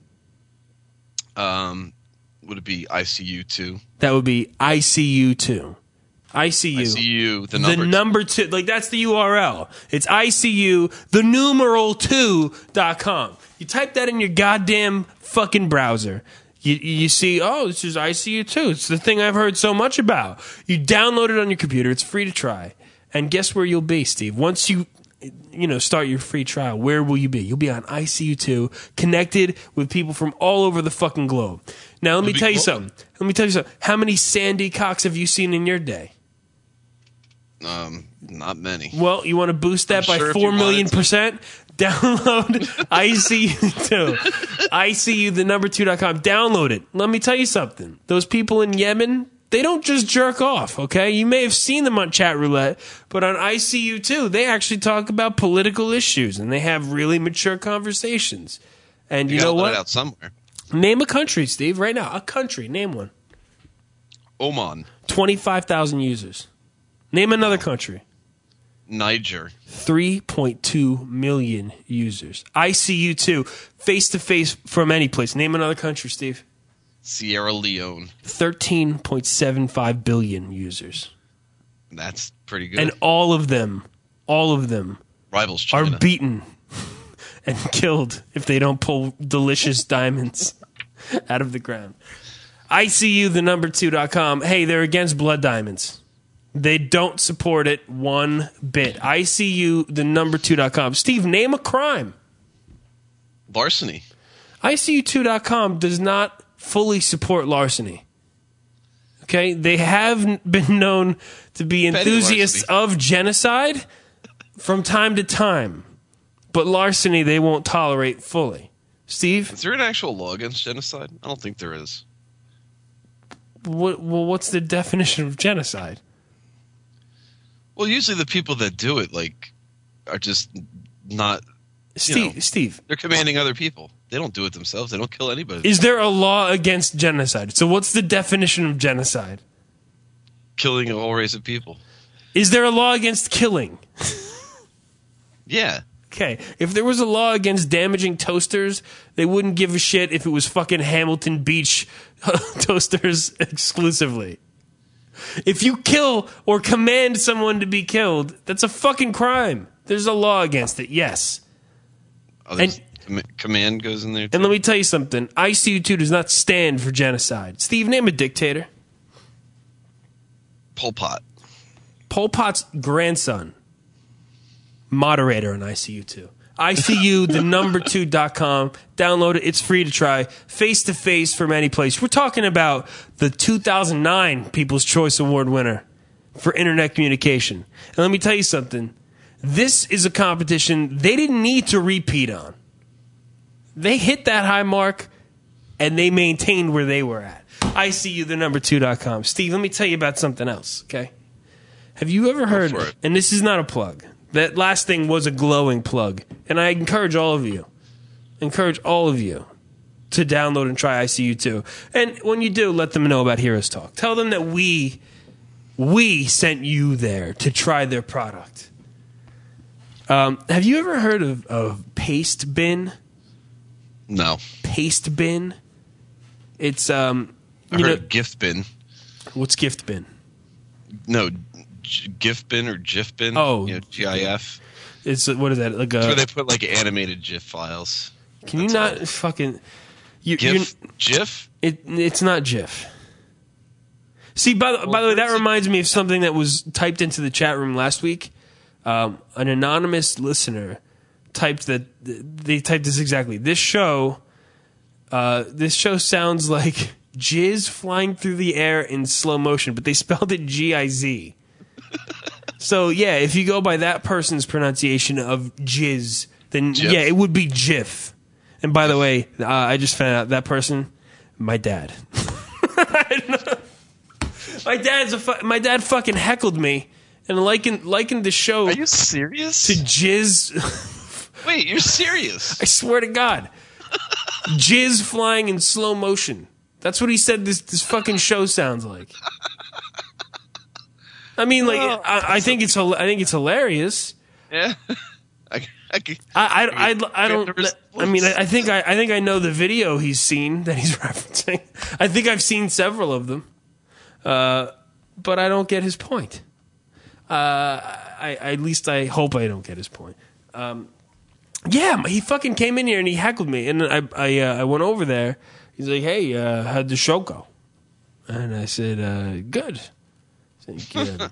Um, would it be I C U two? That would be I C U two. I C U. I C U, the The number. number two, like that's the U R L. It's I C U, the numeral two dot com. You type that in your goddamn fucking browser. You, you see, oh, this is I C U two. It's the thing I've heard so much about. You download it on your computer. It's free to try. And guess where you'll be, Steve? Once you, you know, start your free trial, where will you be? You'll be on I C U two, connected with people from all over the fucking globe. Now, let me be tell you cool. something. Let me tell you something. How many Sandy Cocks have you seen in your day? Um, not many. Well, you want to boost that I'm by sure if four you million wanted to. percent? Download I C U two. I C U, the number two dot com. Download it. Let me tell you something. Those people in Yemen, they don't just jerk off, okay? You may have seen them on Chat Roulette, but on I C U two, they actually talk about political issues and they have really mature conversations. And you, You, know gotta let what? it out somewhere. Name a country, Steve, right now. A country. Name one. Oman. twenty-five thousand users. Name another country. Niger. three point two million users. I C U two, face-to-face from any place. Name another country, Steve. Sierra Leone. thirteen point seven five billion users. That's pretty good. And all of them, all of them Rivals are China. beaten and killed if they don't pull delicious diamonds out of the ground. I C U the number two dot com. Hey, they're against blood diamonds. They don't support it one bit. I C U the number two dot com. Steve, name a crime. Larceny. I C U two dot com does not fully support larceny. Okay? They have been known to be enthusiasts of genocide from time to time. But larceny they won't tolerate fully. Steve? Is there an actual law against genocide? I don't think there is. What, well, what's the definition of genocide? Well, usually the people that do it, like, are just not... Steve, know, Steve. They're commanding other people. They don't do it themselves. They don't kill anybody. Is there a law against genocide? So what's the definition of genocide? Killing a whole race of people. Is there a law against killing? Yeah. Okay, if there was a law against damaging toasters, they wouldn't give a shit if it was fucking Hamilton Beach toasters exclusively. If you kill or command someone to be killed, that's a fucking crime. There's a law against it, yes. Oh, and, com- command goes in there too? And let me tell you something. I C U two does not stand for genocide. Steve, name a dictator. Pol Pot. Pol Pot's grandson. Moderator on I C U two. I C U the number two dot com. Download it. It's free to try. Face to face from any place. We're talking about the two thousand nine People's Choice Award winner for internet communication. And let me tell you something. This is a competition they didn't need to repeat on. They hit that high mark and they maintained where they were at. I C U the number two dot com. Steve, let me tell you about something else, okay? Have you ever heard, and this is not a plug, that last thing was a glowing plug, and I encourage all of you, encourage all of you to download and try I C U two. And when you do, let them know about Heroes Talk. Tell them that we, we sent you there to try their product. Um, have you ever heard of, of Paste Bin? No. Paste Bin? It's, um... I you heard know, of Gift Bin. What's Gift Bin? No, G- Gift Bin or GIF Bin. Oh. You know, G I F. It's, what is that? Like a... It's where they put, like, animated GIF files. Can you That's not all. fucking... You, GIF? GIF? It, it's not GIF. See, by, the Well, by the way, that what's it- reminds me of something that was typed into the chat room last week. Um, an anonymous listener typed that they typed this exactly. This show, uh, this show sounds like jizz flying through the air in slow motion, but they spelled it G I Z. So yeah, if you go by that person's pronunciation of jizz, then Jif. yeah, it would be GIF. And by the way, uh, I just found out that person, my dad. my dad's a fu- my dad fucking heckled me and likened likened the show Are you serious? to jizz. Wait, you're serious? I swear to God, jizz flying in slow motion. That's what he said. This this fucking show sounds like. I mean, like, Oh, I, I think it's hil- I think it's hilarious. Yeah. I, I, could- I I, I, I don't. Never- I mean, I, I think I, I think I know the video he's seen that he's referencing. I think I've seen several of them, uh, but I don't get his point. Uh, I at least I hope I don't get his point. Um, yeah, he fucking came in here and he heckled me, and I I uh, I went over there. He's like, "Hey, uh, how'd the show go?" And I said, uh, "Good." I said, uh,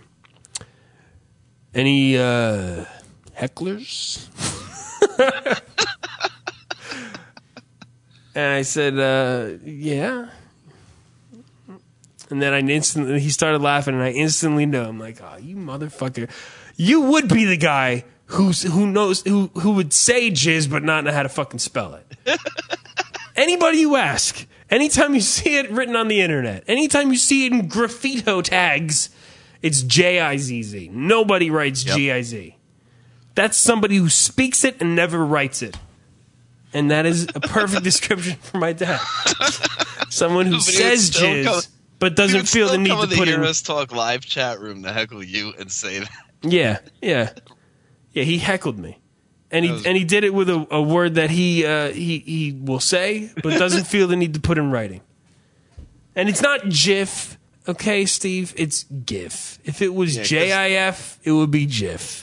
Any uh, hecklers? And I said, uh, "Yeah." And then I instantly he started laughing, and I instantly knew. I'm like, "Oh, you motherfucker! You would be the guy who's who knows who who would say jizz but not know how to fucking spell it." Anybody you ask, anytime you see it written on the internet, anytime you see it in graffito tags, it's J I Z Z. Nobody writes Yep. G I Z. That's somebody who speaks it and never writes it. And that is a perfect description for my dad. Someone who But it's says still jizz co- but doesn't Dude, feel the still need come to in the put in. Heroes Talk live chat room to heckle you and say that. Yeah, yeah, yeah. He heckled me, and he was- and he did it with a, a word that he uh, he he will say, but doesn't feel the need to put in writing. And it's not GIF, okay, Steve. It's GIF. If it was Yeah, 'cause- J I F, it would be GIF.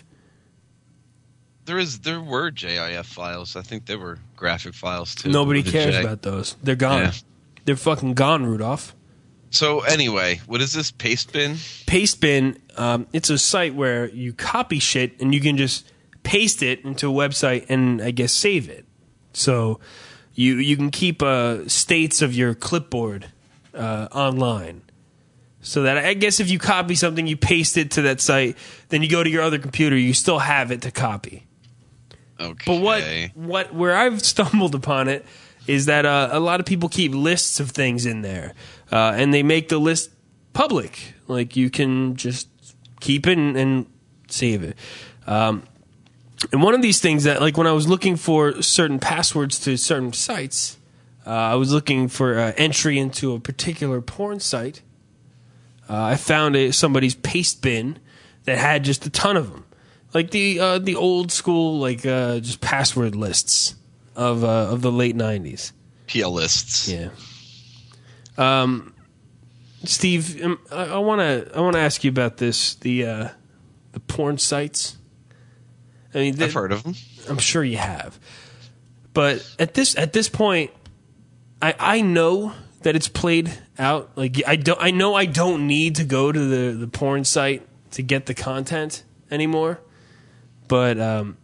There is there were J I F files. I think there were graphic files too. Nobody with a cares J. about those. They're gone. Yeah. They're fucking gone, Rudolph. So anyway, what is this Pastebin? Pastebin, um, it's a site where you copy shit and you can just paste it into a website and I guess save it. So you you can keep uh, states of your clipboard uh, online. So that I guess if you copy something, you paste it to that site, then you go to your other computer, you still have it to copy. Okay. But what what where I've stumbled upon it is that uh, a lot of people keep lists of things in there, uh, and they make the list public. Like you can just keep it and, and save it. Um, and one of these things that, like when I was looking for certain passwords to certain sites, uh, I was looking for uh, entry into a particular porn site. Uh, I found a, somebody's Pastebin that had just a ton of them. Like the uh, the old school, like uh, just password lists of uh, of the late nineties. P L lists. Yeah. Um, Steve, um, I want to I want to ask you about this the uh, the porn sites. I mean, I've heard of them. I'm sure you have, but at this at this point, I I know that it's played out. Like I don't I know I don't need to go to the the porn site to get the content anymore. But um,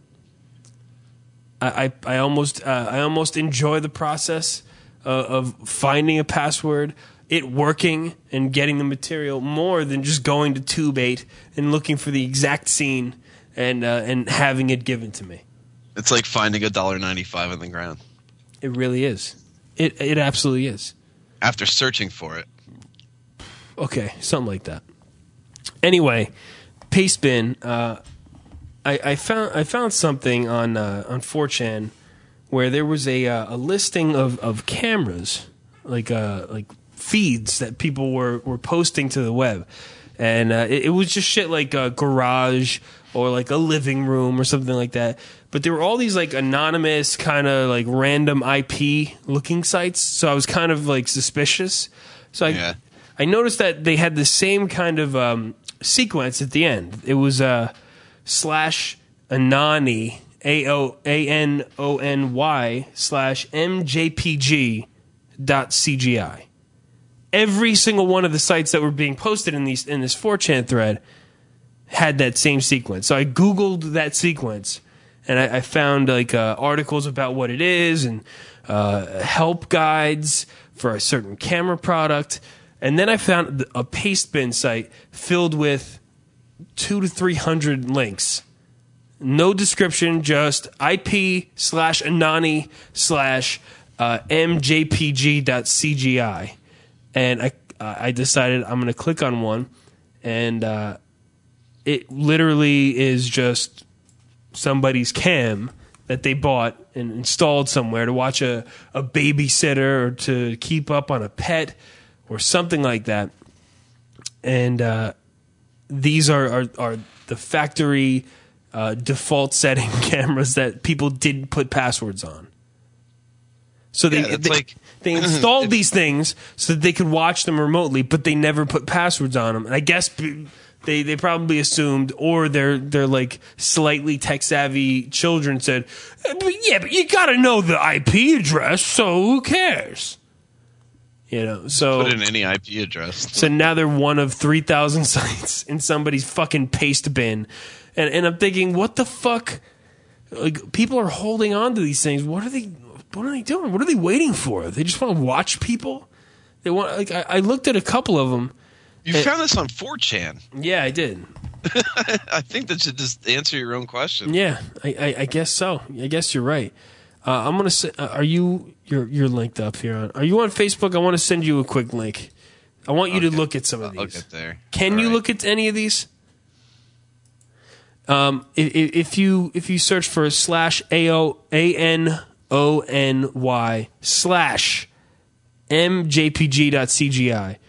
I, I I almost uh, I almost enjoy the process uh, of finding a password, it working, and getting the material more than just going to TubeAid and looking for the exact scene and uh, and having it given to me. It's like finding a dollar ninety-five on the ground It really is. It it absolutely is. after searching for it. Okay, something like that. Anyway, Pastebin. Uh, I, I found I found something on uh, on four chan where there was a uh, a listing of, of cameras, like uh, like feeds that people were, were posting to the web, and uh, it, it was just shit like a garage or like a living room or something like that. But there were all these like anonymous kind of like random I P looking sites, so I was kind of like suspicious. So I Yeah. I noticed that they had the same kind of um, sequence at the end. It was uh, slash Anony, A O A N O N Y, slash M J P G dot C G I. Every single one of the sites that were being posted in these in this four chan thread had that same sequence. So I Googled that sequence, and I, I found like uh, articles about what it is and uh, help guides for a certain camera product. And then I found a Pastebin site filled with two to three hundred links. No description, just I P slash Anony slash M J P G dot C G I. And I I decided I'm going to click on one, and uh, it literally is just somebody's cam that they bought and installed somewhere to watch a, a babysitter or to keep up on a pet or something like that. And uh, these are, are, are the factory uh, default setting cameras that people didn't put passwords on. So they, Yeah, that's they, like- they installed these things so that they could watch them remotely, but they never put passwords on them. And I guess they, they probably assumed, or their their like slightly tech savvy children said, "Yeah, but you got to know the I P address, so who cares?" You know, so Put in any I P address. so now they're one of three thousand sites in somebody's fucking paste bin. And and I'm thinking, what the fuck? Like, people are holding on to these things. What are they what are they doing? What are they waiting for? They just want to watch people? They want like I, I looked at a couple of them. You it- found this on four chan. Yeah, I did. I think that should just answer your own question. Yeah, I, I, I guess so. I guess you're right. Uh, I'm gonna say, uh, are you you're you're linked up here on? Are you on Facebook? I want to send you a quick link. I want you to Okay. look at some of I'll these. get there. Can All you right. look at any of these? Um, if, if you if you search for slash a o a n o n y slash m j p g dot c g i,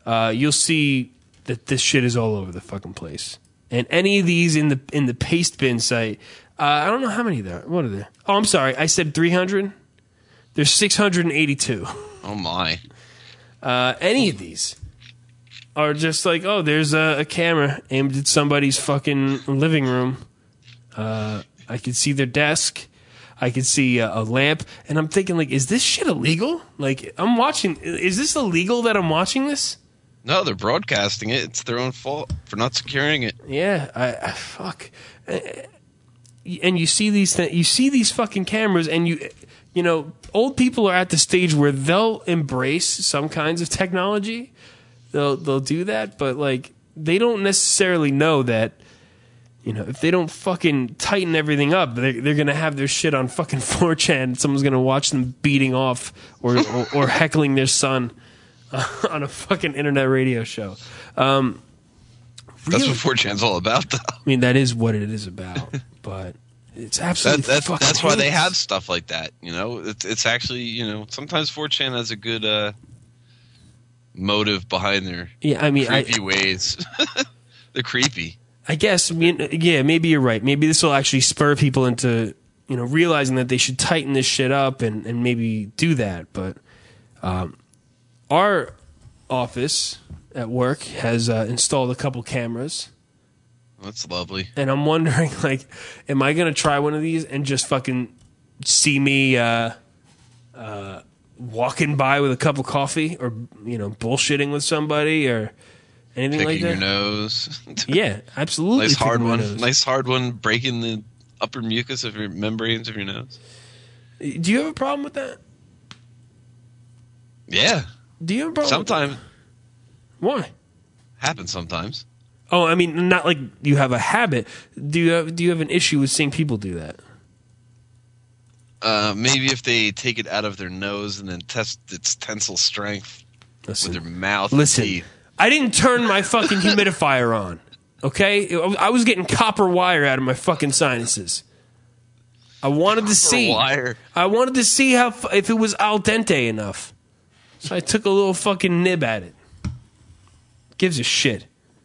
uh, you'll see that this shit is all over the fucking place. And any of these in the in the paste bin site, uh, I don't know how many there are. What are there? Oh, I'm sorry. I said three hundred. There's six hundred eighty-two. Oh, my. Uh, any of these are just like, oh, there's a, a camera aimed at somebody's fucking living room. Uh, I could see their desk. I could see a, a lamp. And I'm thinking, like, is this shit illegal? Like, I'm watching. Is this illegal that I'm watching this? No, they're broadcasting it. It's their own fault for not securing it. Yeah, I, I fuck. And you see these th- you see these fucking cameras, and you you know, old people are at the stage where they'll embrace some kinds of technology. They'll they'll do that, but like they don't necessarily know that, you know, if they don't fucking tighten everything up, they're, they're gonna have their shit on fucking four chan. Someone's gonna watch them beating off or or, or heckling their son uh, on a fucking internet radio show. Um, That's really, what four chan's all about, though. I mean, that is what it is about, but it's absolutely That, that's fucking that's why they heinous. have stuff like that. You know, it's it's actually, you know, sometimes four chan has a good uh, motive behind their Yeah, I mean, creepy I, ways. They're creepy. I guess, I mean, yeah, maybe you're right. Maybe this will actually spur people into, you know, realizing that they should tighten this shit up and, and maybe do that. But um, our office at work has uh, installed a couple cameras. That's lovely. And I'm wondering, like, am I going to try one of these and just fucking see me uh, uh, walking by with a cup of coffee or, you know, bullshitting with somebody or anything Picking like that? your nose. Yeah, absolutely. Nice hard picking my one. nose. Nice hard one. Breaking the upper mucus of your membranes of your nose. Do you have a problem with that? Yeah. Do you have a problem Sometimes. with that? Why? Happens sometimes. Oh, I mean, not like you have a habit. Do you have, do you have an issue with seeing people do that? Uh, maybe if they take it out of their nose and then test its tensile strength Listen, with their mouth. listen. And teeth. I didn't turn my fucking humidifier on. Okay, I was getting copper wire out of my fucking sinuses. I wanted to see. Wire. I wanted to see how if it was al dente enough. So I took a little fucking nib at it. Gives a shit.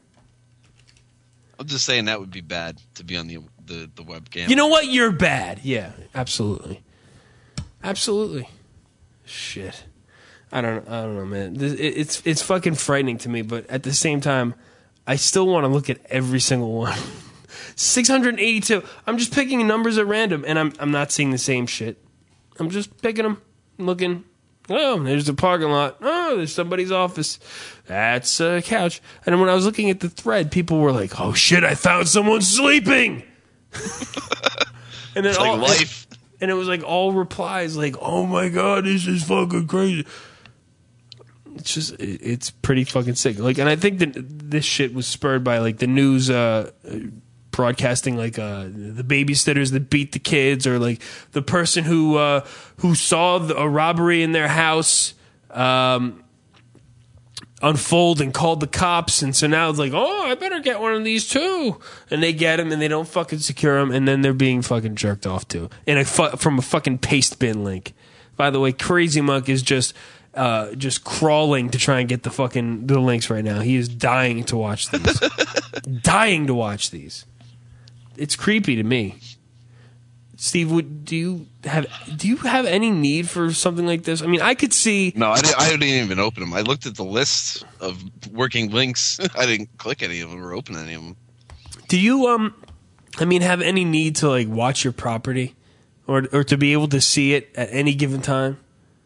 I'm just saying that would be bad to be on the the, the webcam. You know what? You're bad. Yeah, absolutely, absolutely. Shit. I don't. I don't know, man. This, it, it's it's fucking frightening to me, but at the same time, I still want to look at every single one. six hundred eighty-two. I'm just picking numbers at random, and I'm I'm not seeing the same shit. I'm just picking them, looking. Oh, there's the parking lot. Oh, there's somebody's office. That's a couch. And then when I was looking at the thread, people were like, "Oh shit, I found someone sleeping." And then It's all, like life. and it was like all replies like, "Oh my god, this is fucking crazy." It's just, it, it's pretty fucking sick. Like, and I think that this shit was spurred by like the news uh, broadcasting like uh, the babysitters that beat the kids, or like the person who uh, who saw the, a robbery in their house um, unfold and called the cops, and so now it's like, oh, I better get one of these too, and they get them and they don't fucking secure them, and then they're being fucking jerked off to in a fu- from a fucking paste bin link. By the way, Crazy Monk is just. Uh, just crawling to try and get the fucking the links right now. He is dying to watch these. dying to watch these. It's creepy to me. Steve, would do you have do you have any need for something like this? I mean, I could see. No, I didn't, I didn't even open them. I looked at the list of working links. I didn't click any of them or open any of them. Do you um? I mean, have any need to like watch your property, or or to be able to see it at any given time?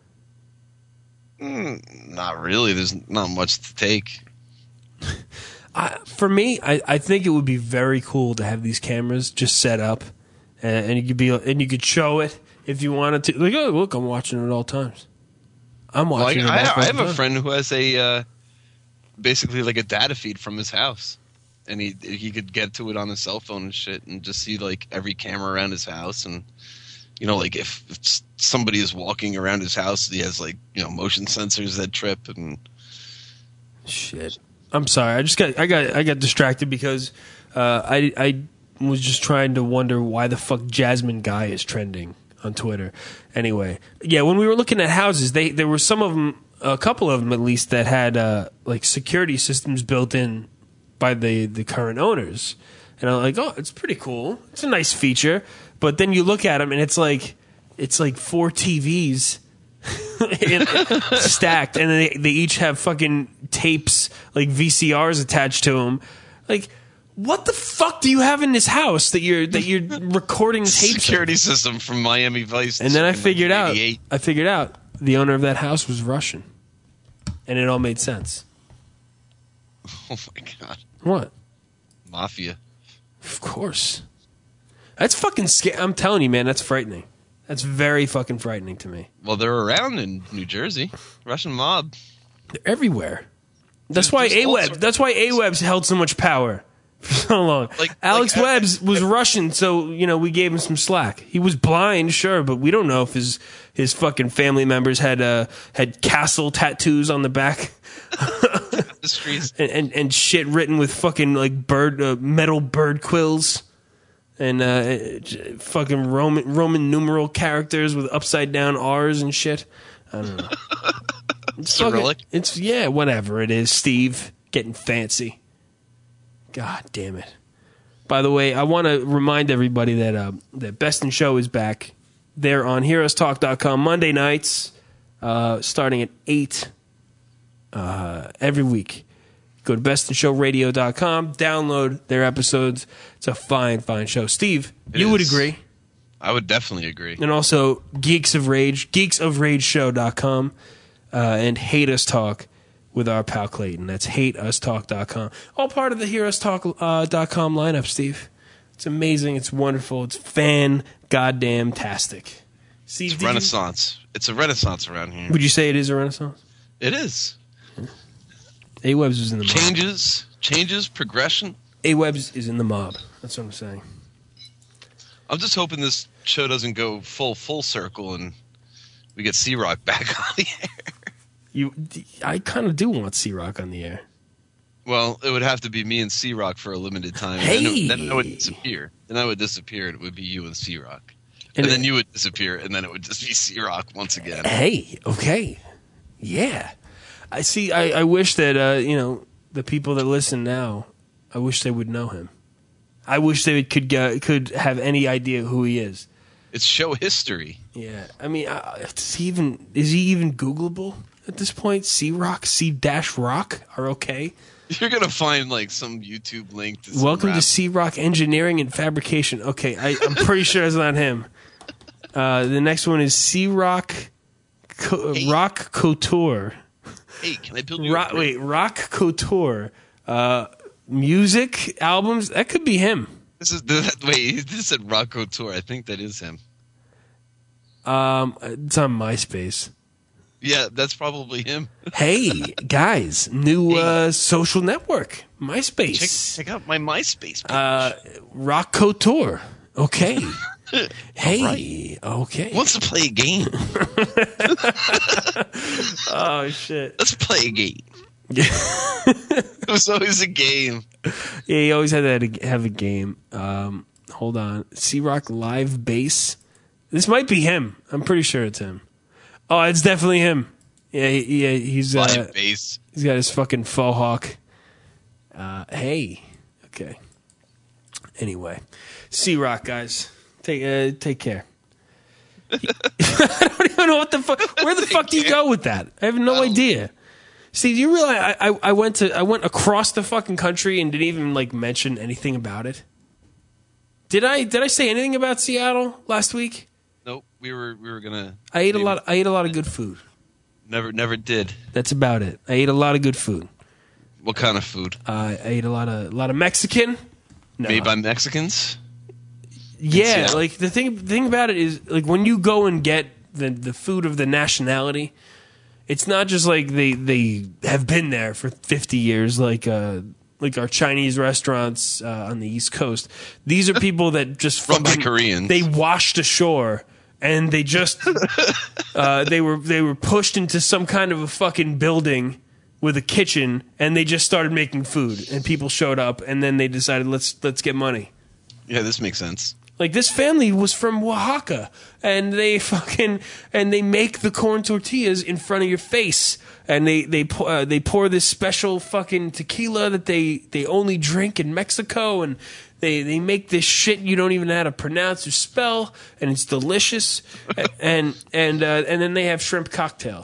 Mm, not really. There's not much to take. I, for me, I, I think it would be very cool to have these cameras just set up, and, and you could be and you could show it if you wanted to. Like, oh, look, I'm watching it at all times. I'm watching Like, it. All I, I have time. a friend who has a uh, basically like a data feed from his house, and he he could get to it on his cell phone and shit, and just see like every camera around his house, and you know, like if, if somebody is walking around his house, he has like you know motion sensors that trip and Shit. I'm sorry. I just got I got I got distracted because uh, I I was just trying to wonder why the fuck Jasmine Guy is trending on Twitter. Anyway, yeah, when we were looking at houses, they there were some of them a couple of them at least that had uh, like security systems built in by the the current owners, and I'm like, oh, it's pretty cool. It's a nice feature. But then you look at them, and it's like it's like four T Vs stacked, and they they each have fucking tapes, like V C Rs attached to them. Like, what the fuck do you have in this house that you're that you're recording tapes? Security of? system from Miami Vice. And then I figured out, I figured out the owner of that house was Russian, and it all made sense. Oh my god! What? Mafia. Of course. That's fucking scary. I'm telling you, man, that's frightening. That's very fucking frightening to me. Well, they're around in New Jersey. Russian mob. They're everywhere. That's why AWebs. That's why AWebs held so much power for so long. Like Alex like, Webbs was Russian, so you know we gave him some slack. He was blind, sure, but we don't know if his his fucking family members had uh, had castle tattoos on the back. The streets and, and and shit written with fucking like bird uh, metal bird quills. And uh, fucking Roman Roman numeral characters with upside down R's and shit. I don't know. It's Cyrillic. Fucking, it's yeah, whatever it is. Steve getting fancy. God damn it. By the way, I want to remind everybody that uh, that Best in Show is back. They're on heroes talk dot com Monday nights, uh, starting at eight uh, every week. Go to best in show radio dot com, download their episodes. It's a fine, fine show. Steve, It you would is. agree. I would definitely agree. And also Geeks of Rage, geeks of rage show dot com, uh, and Hate Us Talk with our pal Clayton. That's hate us talk dot com. All part of the heroes talk dot com lineup, Steve. It's amazing. It's wonderful. It's fan goddamn tastic. Steve, It's did you- renaissance. It's a renaissance around here. would you say it is a renaissance? It is. AWebs is in the mob. Changes, changes, progression. AWebs is in the mob. That's what I'm saying. I'm just hoping this show doesn't go full full circle and we get C-Rock back on the air. You, I kind of do want C-Rock on the air. Well, it would have to be me and C-Rock for a limited time. Hey! Then, it, then I would disappear. Then I would disappear and it would be you and C-Rock. And And, it- then you would disappear and then it would just be C-Rock once again. Hey, okay, yeah. I see. I, I wish that uh, you know the people that listen now. I wish they would know him. I wish they could uh, could have any idea who he is. It's show history. Yeah, I mean, uh, does he even is he even Googleable at this point? C-Rock, C dash Rock are okay. You're going to find like some YouTube link to some Welcome rap. to C-Rock Engineering and Fabrication. Okay, I, I'm pretty sure it's not him. Uh, the next one is C-Rock Co- Hey. Rock Couture. Hey, can I build you Rock, a bridge? wait, Rock Couture. Uh, music albums? That could be him. This is the, wait. This said Rock Couture. I think that is him. Um, it's on MySpace. Yeah, that's probably him. Hey, guys, new uh, social network, Check, MySpace. check out my MySpace page. Uh, Rock Couture. Okay. Hey, Right. okay. Wants to play a game. Oh, shit. Let's play a game. Yeah. It was always a game. Yeah, he always had to have a game. Um, hold on. C-Rock Live Bass. This might be him. I'm pretty sure it's him. Oh, it's definitely him. Yeah, he- yeah, he's uh, Live bass. he's got his fucking faux hawk. Uh, hey, okay. Anyway, C-Rock guys, take uh, take care. I don't even know what the fuck. Where the fuck do you go with that? I have no idea. See, do you realize I, I I went to I went across the fucking country and didn't even like mention anything about it? Did I did I say anything about Seattle last week? Nope. We were we were gonna. I ate a maybe- lot. I ate a lot of good food. Never never did. That's about it. I ate a lot of good food. What kind of food? Uh, I ate a lot of a lot of Mexican. No. Made by Mexicans. Yeah, Seattle. like the thing the thing about it is like when you go and get the the food of the nationality, it's not just like they they have been there for fifty years like uh like our Chinese restaurants uh, on the East Coast. These are people that just Run by fucking- Koreans. They washed ashore and they just uh, they were they were pushed into some kind of a fucking building with a kitchen and they just started making food and people showed up and then they decided let's let's get money. Yeah, this makes sense. Like, this family was from Oaxaca, and they fucking and they make the corn tortillas in front of your face, and they they pour, uh, they pour this special fucking tequila that they, they only drink in Mexico, and they they make this shit you don't even know how to pronounce or spell, and it's delicious, and and uh, and then they have shrimp cocktail,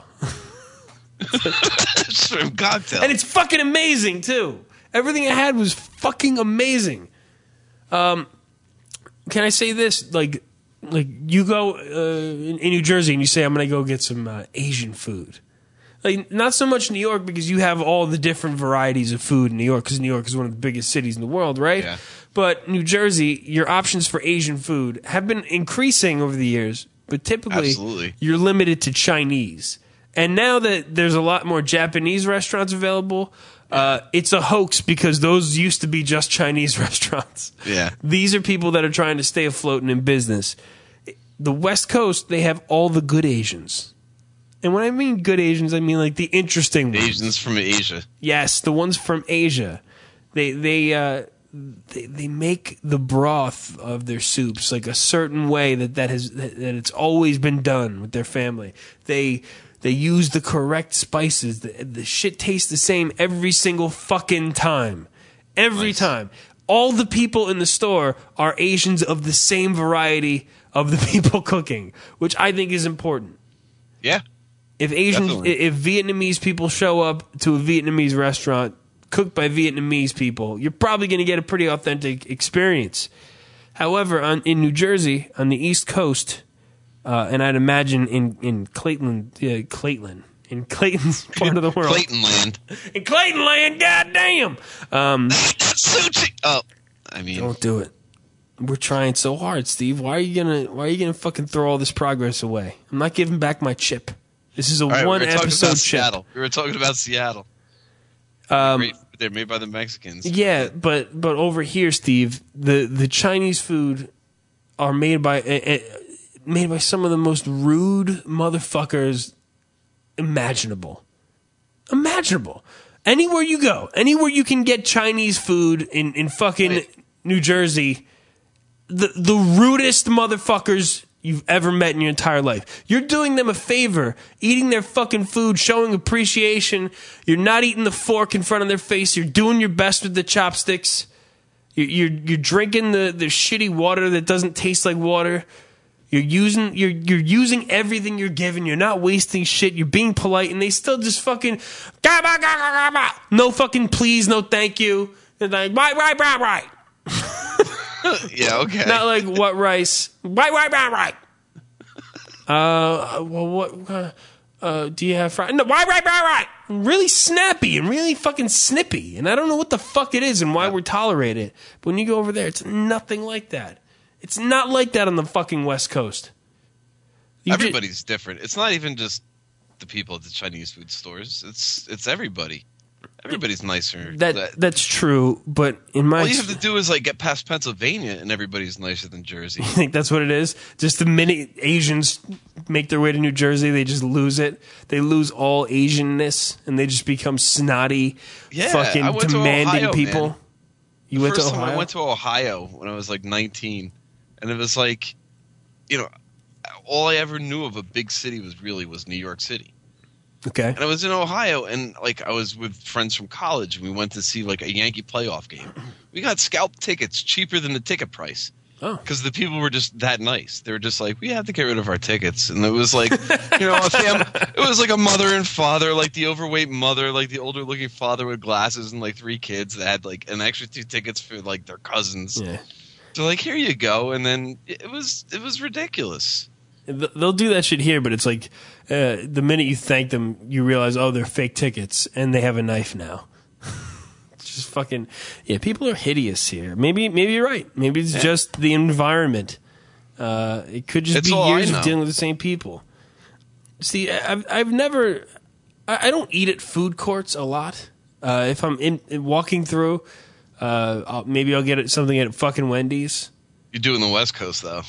Shrimp cocktail, and it's fucking amazing too. Everything I had was fucking amazing. Um. Can I say this? Like, like you go uh, in, in New Jersey and you say, I'm going to go get some uh, Asian food. Like, not so much New York because you have all the different varieties of food in New York because New York is one of the biggest cities in the world, right? Yeah. But New Jersey, your options for Asian food have been increasing over the years, but typically Absolutely. you're limited to Chinese. And now that there's a lot more Japanese restaurants available, uh, it's a hoax because those used to be just Chinese restaurants. Yeah. These are people that are trying to stay afloat and in business. The West Coast, they have all the good Asians. And when I mean good Asians, I mean like the interesting ones. Asians from Asia. Yes, the ones from Asia. They they uh, they they make the broth of their soups like a certain way that that has that it's always been done with their family. They They use the correct spices. The, the shit tastes the same every single fucking time. Every Nice. time. All the people in the store are Asians of the same variety of the people cooking, which I think is important. Yeah. If Asian, Definitely. if Vietnamese people show up to a Vietnamese restaurant cooked by Vietnamese people, you're probably going to get a pretty authentic experience. However, on, in New Jersey, on the East Coast, Uh, and I'd imagine in in Clayton, uh, Clayton, in Clayton's part of the world, Clayton land. in Clayton land, goddamn. Um, That's sushi. Oh, I mean, don't do it. We're trying so hard, Steve. Why are you gonna Why are you gonna fucking throw all this progress away? I'm not giving back my chip. This is a all right, one we were talking episode about chip. Seattle. We were talking about Seattle. Um, Great. They're made by the Mexicans. Yeah, but but over here, Steve, the the Chinese food are made by. Uh, uh, made by some of the most rude motherfuckers imaginable. Imaginable. Anywhere you go, anywhere you can get Chinese food in, in fucking Wait. New Jersey, the the rudest motherfuckers you've ever met in your entire life. You're doing them a favor, eating their fucking food, showing appreciation. You're not eating the fork in front of their face. You're doing your best with the chopsticks. You're you're, you're drinking the, the shitty water that doesn't taste like water. You're using you're you're using everything you're given. You're not wasting shit. You're being polite, and they still just fucking no fucking please, no thank you. They're like right, right, right, right. Yeah, okay. Not like what rice? Right, right, right, right. Uh, well, what? Uh, uh, do you have fried? No, right, right, right, right. Really snappy and really fucking snippy, and I don't know what the fuck it is and why we're tolerated. But when you go over there, it's nothing like that. It's not like that on the fucking West Coast. You Everybody's different. It's not even just the people at the Chinese food stores. It's it's everybody. Everybody's nicer. ju- that that's true, but in my all you have to do is like get past Pennsylvania, and everybody's nicer than Jersey. I think that's what it is. Just the minute Asians make their way to New Jersey, they just lose it. They lose all Asianness, and they just become snotty, Yeah, fucking I went to demanding Ohio, people. man. You The went to first time Ohio? I went to Ohio when I was like nineteen, and it was like, you know, all I ever knew of a big city was really was New York City. Okay. And I was in Ohio, and like I was with friends from college, and we went to see like a Yankee playoff game. We got scalp tickets cheaper than the ticket price. Oh. Because the people were just that nice. They were just like, we have to get rid of our tickets. And it was like, you know, a fam- it was like a mother and father, like the overweight mother, like the older looking father with glasses and like three kids that had like an extra two tickets for like their cousins. Yeah. So like, here you go. And then it was, it was ridiculous. Th- They'll do that shit here, but it's like uh, the minute you thank them, you realize, oh, they're fake tickets, and they have a knife now. It's just fucking yeah. People are hideous here. Maybe maybe you're right. Maybe it's Yeah. just the environment. Uh, it could just It's be all I years know. of dealing with the same people. See, I've I've never. I, I don't eat at food courts a lot. Uh, if I'm in, in walking through, uh, I'll, maybe I'll get it, something at fucking Wendy's. You do in the West Coast though.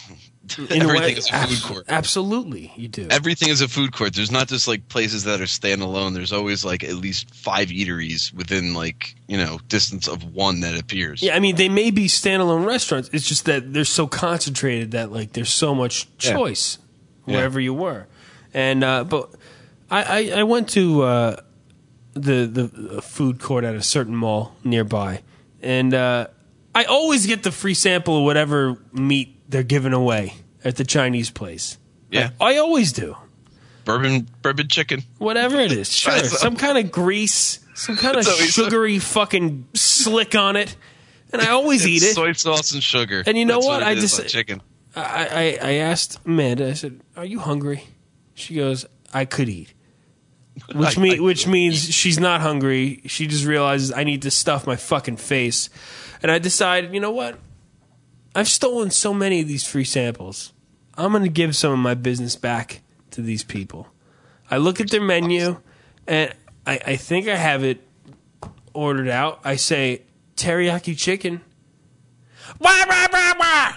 In a way- Everything is a food court. Absolutely, you do. Everything is a food court. There's not just like places that are standalone. There's always like at least five eateries within like, you know, distance of one that appears. Yeah, I mean, they may be standalone restaurants. It's just that they're so concentrated that like there's so much Yeah. choice Yeah. wherever you were. And uh, but I, I, I went to uh, the the food court at a certain mall nearby, and uh, I always get the free sample of whatever meat they're giving away at the Chinese place. Yeah. I, I always do. Bourbon bourbon chicken. Whatever it is, sure. Try some. Some kind of grease, some kind of It's always- sugary fucking slick on it, and I always eat It's it. soy sauce and sugar. And you know That's what? it I is, just- like chicken. I, I, I asked Amanda, I said, "Are you hungry?" She goes, "I could eat." Which I- mean, I which means she's not hungry. She just realizes I need to stuff my fucking face. And I decided, you know what? I've stolen so many of these free samples. I'm going to give some of my business back to these people. I look at their menu, and I, I think I have it ordered out. I say, teriyaki chicken. Wah, wah, wah, wah.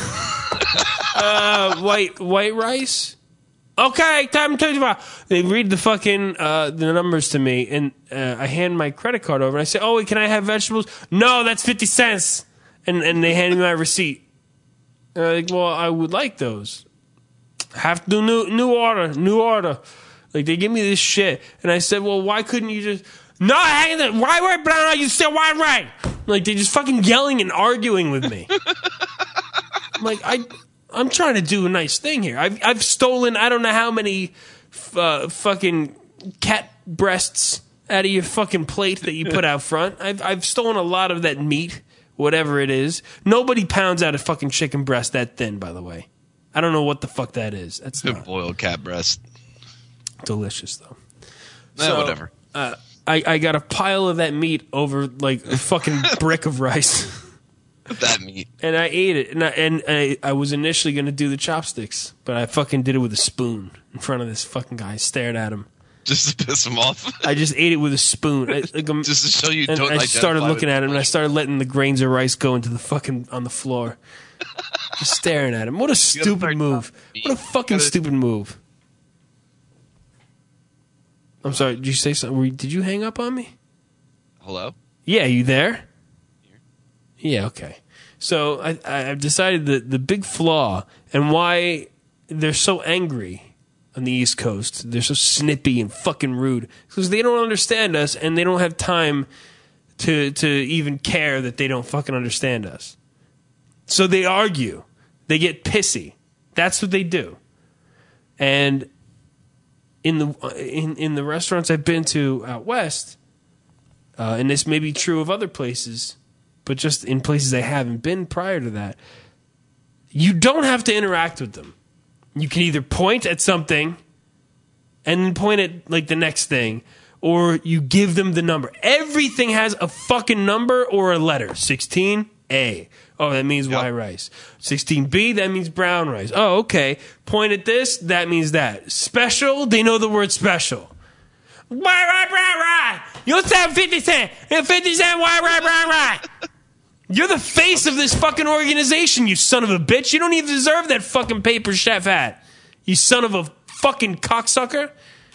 uh, white white rice. Okay, time to. They read the fucking uh, the numbers to me, and uh, I hand my credit card over. And I say, "Oh, wait, can I have vegetables?" No, that's fifty cents. And and they hand me my receipt. And I'm like, well, I would like those. Have to do new new order, new order. Like they give me this shit, and I said, well, why couldn't you just? No, hang on. Why right, brown? You still why right? Like they just fucking yelling and arguing with me. I'm like I. I'm trying to do a nice thing here. I've I've stolen I don't know how many f- uh, fucking cat breasts out of your fucking plate that you put out front. I've I've stolen a lot of that meat, whatever it is. Nobody pounds out a fucking chicken breast that thin, by the way. I don't know what the fuck that is. That's Good not boiled cat breast. delicious though. Eh, whatever. Uh, I I got a pile of that meat over like a fucking brick of rice. That meat. And I ate it, and I, and I, I was initially going to do the chopsticks, but I fucking did it with a spoon in front of this fucking guy, stared at him. Just to piss him off. I just ate it with a spoon. I, like, um, Just to show you and don't I started identify looking with at him, and I started letting the grains of rice go into the fucking, on the floor. Just staring at him. What a stupid start move. talking. What a fucking Gotta- stupid move. I'm sorry, did you say something? Were you- Did you hang up on me? Hello? Yeah, you there? Yeah, okay. So I, I- I've decided that the big flaw and why they're so angry on the East Coast, they're so snippy and fucking rude, because they don't understand us and they don't have time to to even care that they don't fucking understand us. So they argue, they get pissy. That's what they do. And in the in in the restaurants I've been to out west, uh, and this may be true of other places, but just in places I haven't been prior to that, you don't have to interact with them. You can either point at something and then point at like the next thing, or you give them the number. Everything has a fucking number or a letter. sixteen A. Oh, that means Yep. white rice. sixteen B, that means brown rice. Oh, okay. Point at this, that means that. Special, they know the word special. White rice, brown rice. You'll sell fifty cent. And fifty cent white rice, brown rice. You're the face of this fucking organization, you son of a bitch. You don't even deserve that fucking paper chef hat. You son of a fucking cocksucker.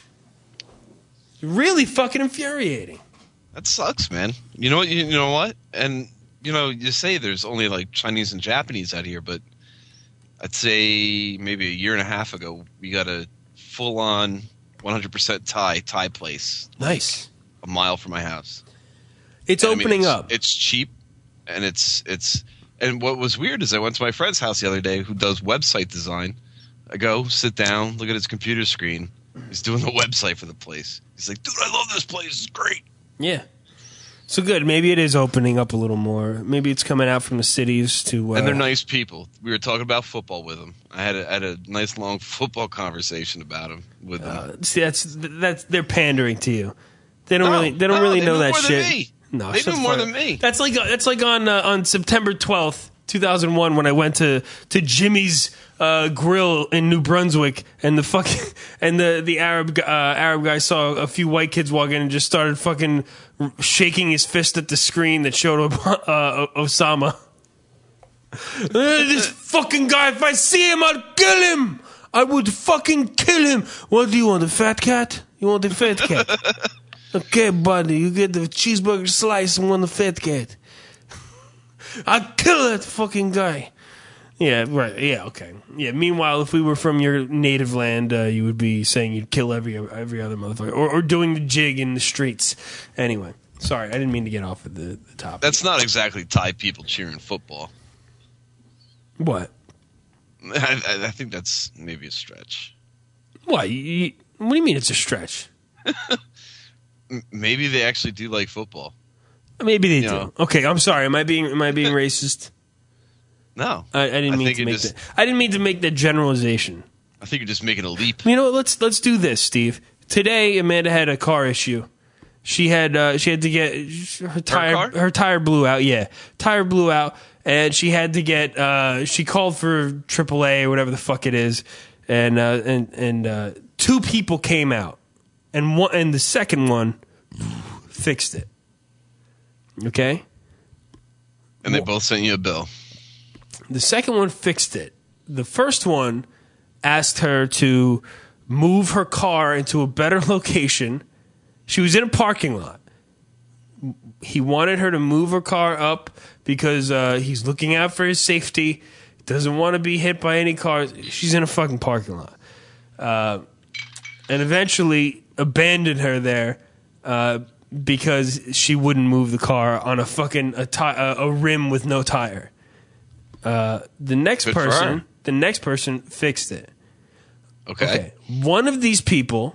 Really fucking infuriating. That sucks, man. You know what? You, you know what? And you know, you say there's only like Chinese and Japanese out here, but I'd say maybe a year and a half ago, we got a full-on one hundred percent Thai Thai place Nice. a mile from my house. It's And I mean, opening it's- up. It's cheap, and it's it's. And what was weird is I went to my friend's house the other day who does website design. I go sit down, look at his computer screen. He's doing the website for the place. He's like, "Dude, I love this place. It's great." Yeah. So good. Maybe it is opening up a little more. Maybe it's coming out from the cities to. Uh, And they're nice people. We were talking about football with them. I had a, had a nice long football conversation about them with them. Uh, see, that's that's they're pandering to you. They don't No, really they don't no, really they know knew that more than shit. me. No, They shut knew the more fuck than up. me. That's like that's like on uh, on September twelfth, two thousand one, when I went to to Jimmy's uh, Grill in New Brunswick, and the fucking and the the Arab uh, Arab guy saw a few white kids walk in and just started fucking shaking his fist at the screen that showed uh, Osama. This fucking guy, if I see him, I'll kill him. I would fucking kill him. What do you want, a fat cat? You want the fat cat? Okay, buddy, you get the cheeseburger slice and want the fat cat. I'll kill that fucking guy. Yeah, right. Yeah, okay. Yeah. Meanwhile, if we were from your native land, uh, you would be saying you'd kill every every other motherfucker, or, or doing the jig in the streets. Anyway, sorry, I didn't mean to get off of the, the topic. That's not exactly Thai people cheering football. What? I, I, I think that's maybe a stretch. What? You, you, what do you mean it's a stretch? Maybe they actually do like football. Maybe they You do. know. Okay, I'm sorry. Am I being am I being racist? No, I, I didn't I mean think to it make just- that. I didn't mean to make that generalization. I think you're just making a leap. You know what? Let's let's do this, Steve. Today, Amanda had a car issue. She had uh, she had to get her tire car? her tire blew out. Yeah, tire blew out, and she had to get. Uh, she called for triple A or whatever the fuck it is, and uh, and and uh, two people came out, and one and the second one fixed it. Okay. And they both sent you a bill. The second one fixed it. The first one asked her to move her car into a better location. She was in a parking lot. He wanted her to move her car up because uh, he's looking out for his safety. Doesn't want to be hit by any cars. She's in a fucking parking lot. Uh, and eventually abandoned her there uh, because she wouldn't move the car on a fucking a, ti- a, a rim with no tire. Uh, the next Good for person, her. the next person fixed it. Okay. Okay. One of these people,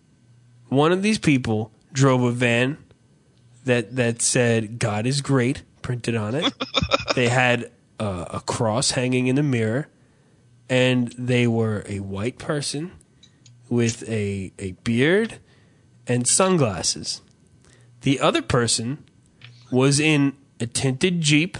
one of these people drove a van that that said "God is great" printed on it. They had uh, a cross hanging in the mirror, and they were a white person with a a beard and sunglasses. The other person was in a tinted Jeep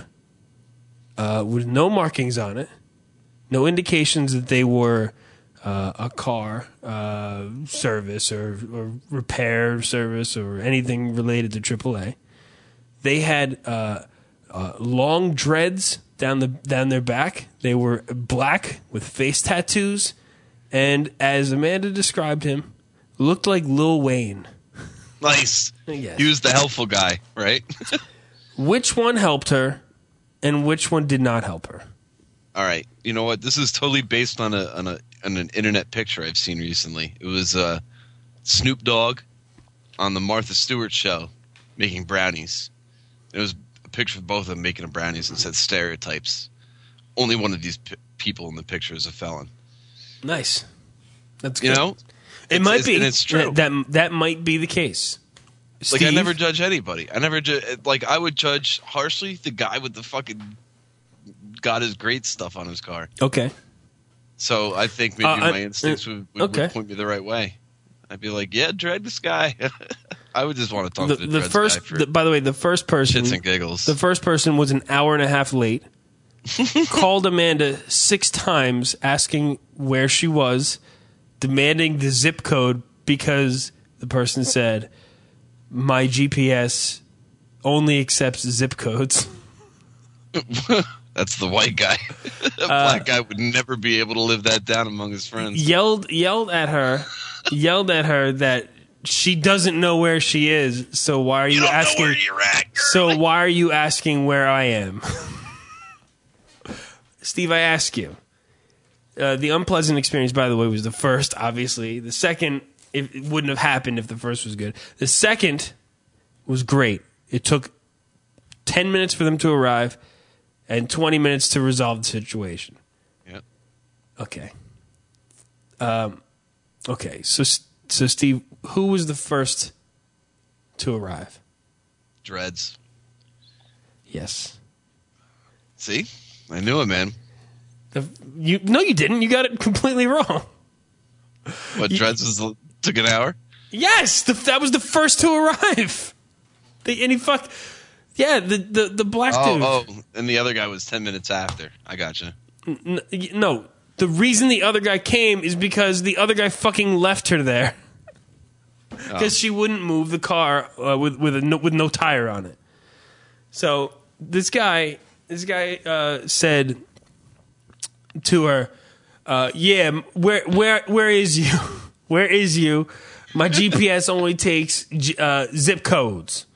uh, with no markings on it, no indications that they were uh, a car uh, service or, or repair service or anything related to triple A. They had uh, uh, long dreads down the down their back. They were black with face tattoos, and as Amanda described him, looked like Lil Wayne. Nice. Yes. He was the helpful guy, right? Which one helped her, and which one did not help her? All right. You know what? This is totally based on a on a on an internet picture I've seen recently. It was uh, Snoop Dogg on the Martha Stewart show making brownies. It was a picture of both of them making the brownies and said stereotypes. Only one of these p- people in the picture is a felon. Nice. That's good. You know? It It's- might it's- be. and it's true. That, that that might be the case. Like, I Steve? never judge anybody. I never ju- like I would judge harshly the guy with the fucking got his great stuff on his car. Okay. So I think maybe Uh, I- my instincts would, would, okay. would point me the right way. I'd be like, yeah, dread this guy. I would just want to talk The, to the, the dreads first, guy for the, by the way, the first person, shits and giggles. the first person was an hour and a half late. Called Amanda six times, asking where she was, demanding the zip code because the person said, "My G P S only accepts zip codes." That's the white guy. A black guy would never be able to live that down among his friends. Yelled, yelled at her, yelled at her that she doesn't know where she is. So why are you, You don't asking? know where you're at, girl. So why are you asking where I am? Steve, I ask you. Uh, the unpleasant experience, by the way, was the first, obviously. The second, it, it wouldn't have happened if the first was good. The second was great. It took ten minutes for them to arrive and twenty minutes to resolve the situation. Yep. Okay. Um, okay, so, so Steve, who was the first to arrive? Dreads. Yes. See? I knew it, man. The, you no, you didn't. You got it completely wrong. What, Dreads was, took an hour? Yes, the, that was the first to arrive. The, and he fucked. Yeah, the the, the black dude. Oh, oh, and the other guy was ten minutes after. I gotcha. N- no, the reason the other guy came is because the other guy fucking left her there because Oh. she wouldn't move the car uh, with with a no, with no tire on it. So this guy this guy uh, said to her, uh, "Yeah, where where where is you? Where is you? My G P S only takes uh, zip codes."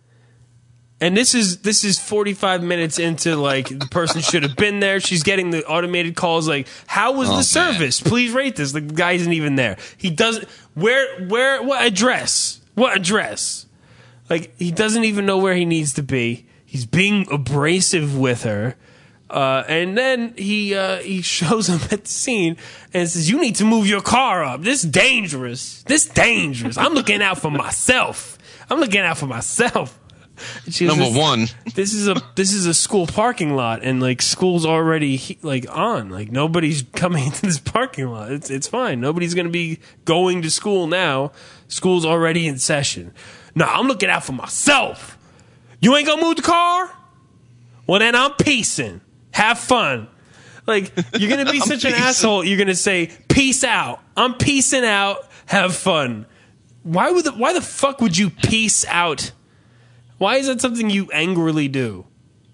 And this is this is forty-five minutes into, like, the person should have been there. She's getting the automated calls like, "How was Oh, the service? man. Please rate this." Like, the guy isn't even there. He doesn't. Where where what address? What address? Like, he doesn't even know where he needs to be. He's being abrasive with her. Uh, and then he uh, he shows up at the scene and says, "You need to move your car up. This is dangerous. This is dangerous. I'm looking out for myself. I'm looking out for myself." And she goes, Number "This- one. This is a this is a school parking lot, and, like, school's already he- like on. Like, nobody's coming into this parking lot. It's it's fine. Nobody's gonna be going to school now. School's already in session. No, I'm looking out for myself. You ain't gonna move the car? Well, then I'm peacing. Have fun." Like, you're gonna be such an peacing. asshole. You're gonna say, "Peace out. I'm peacing out. Have fun." Why would the, why the fuck would you peace out? Why is that something you angrily do?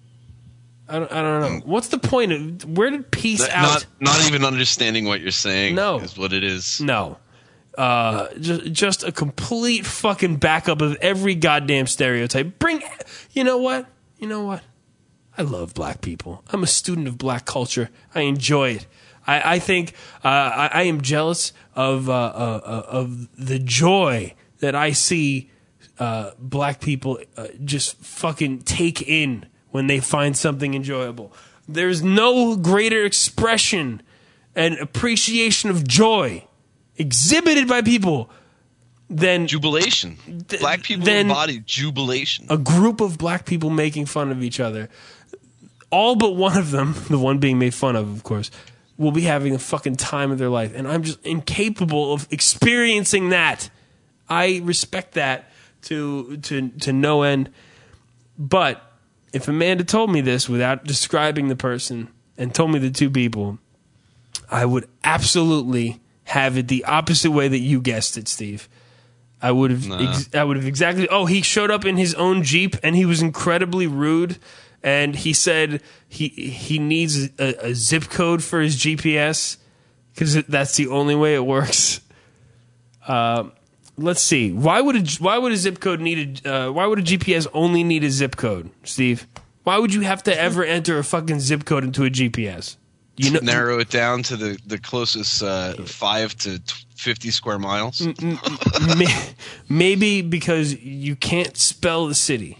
I don't, I don't know. What's the point of, where did peace Not, out? not not even understanding what you're saying No. is what it is. No. Uh, just, just a complete fucking backup of every goddamn stereotype. Bring, you know what? You know what? I love black people. I'm a student of black culture. I enjoy it. I, I think uh, I, I am jealous of uh, uh, of the joy that I see uh, black people uh, just fucking take in when they find something enjoyable. There's no greater expression and appreciation of joy exhibited by people than Jubilation. Black people then- embody jubilation. a group of black people making fun of each other. All but one of them, the one being made fun of, of course, will be having a fucking time of their life. And I'm just incapable of experiencing that. I respect that to to to no end. But if Amanda told me this without describing the person and told me the two people, I would absolutely have it the opposite way that you guessed it, Steve. I would have Nah. ex- I would have exactly oh, he showed up in his own Jeep and he was incredibly rude, and he said he he needs a, a zip code for his G P S because that's the only way it works. Uh, let's see. Why would a why would a zip code need a uh, why would a G P S only need a zip code, Steve? Why would you have to ever enter a fucking zip code into a G P S? You know, Narrow it down to the the closest uh, five to fifty square miles. May- maybe because you can't spell the city.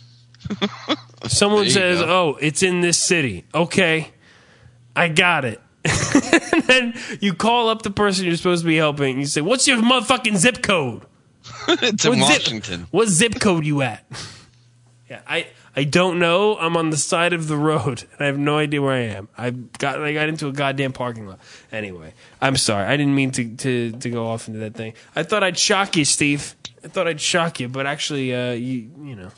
Someone There you says, go. "Oh, it's in this city." Okay, I got it. And then you call up the person you're supposed to be helping. And you say, "What's your motherfucking zip code? It's in What zip- Washington. what zip code you at?" Yeah, I I don't know. I'm on the side of the road, and I have no idea where I am. I got I got into a goddamn parking lot. Anyway, I'm sorry. I didn't mean to to, to go off into that thing. I thought I'd shock you, Steve. I thought I'd shock you, but actually, uh, you you know,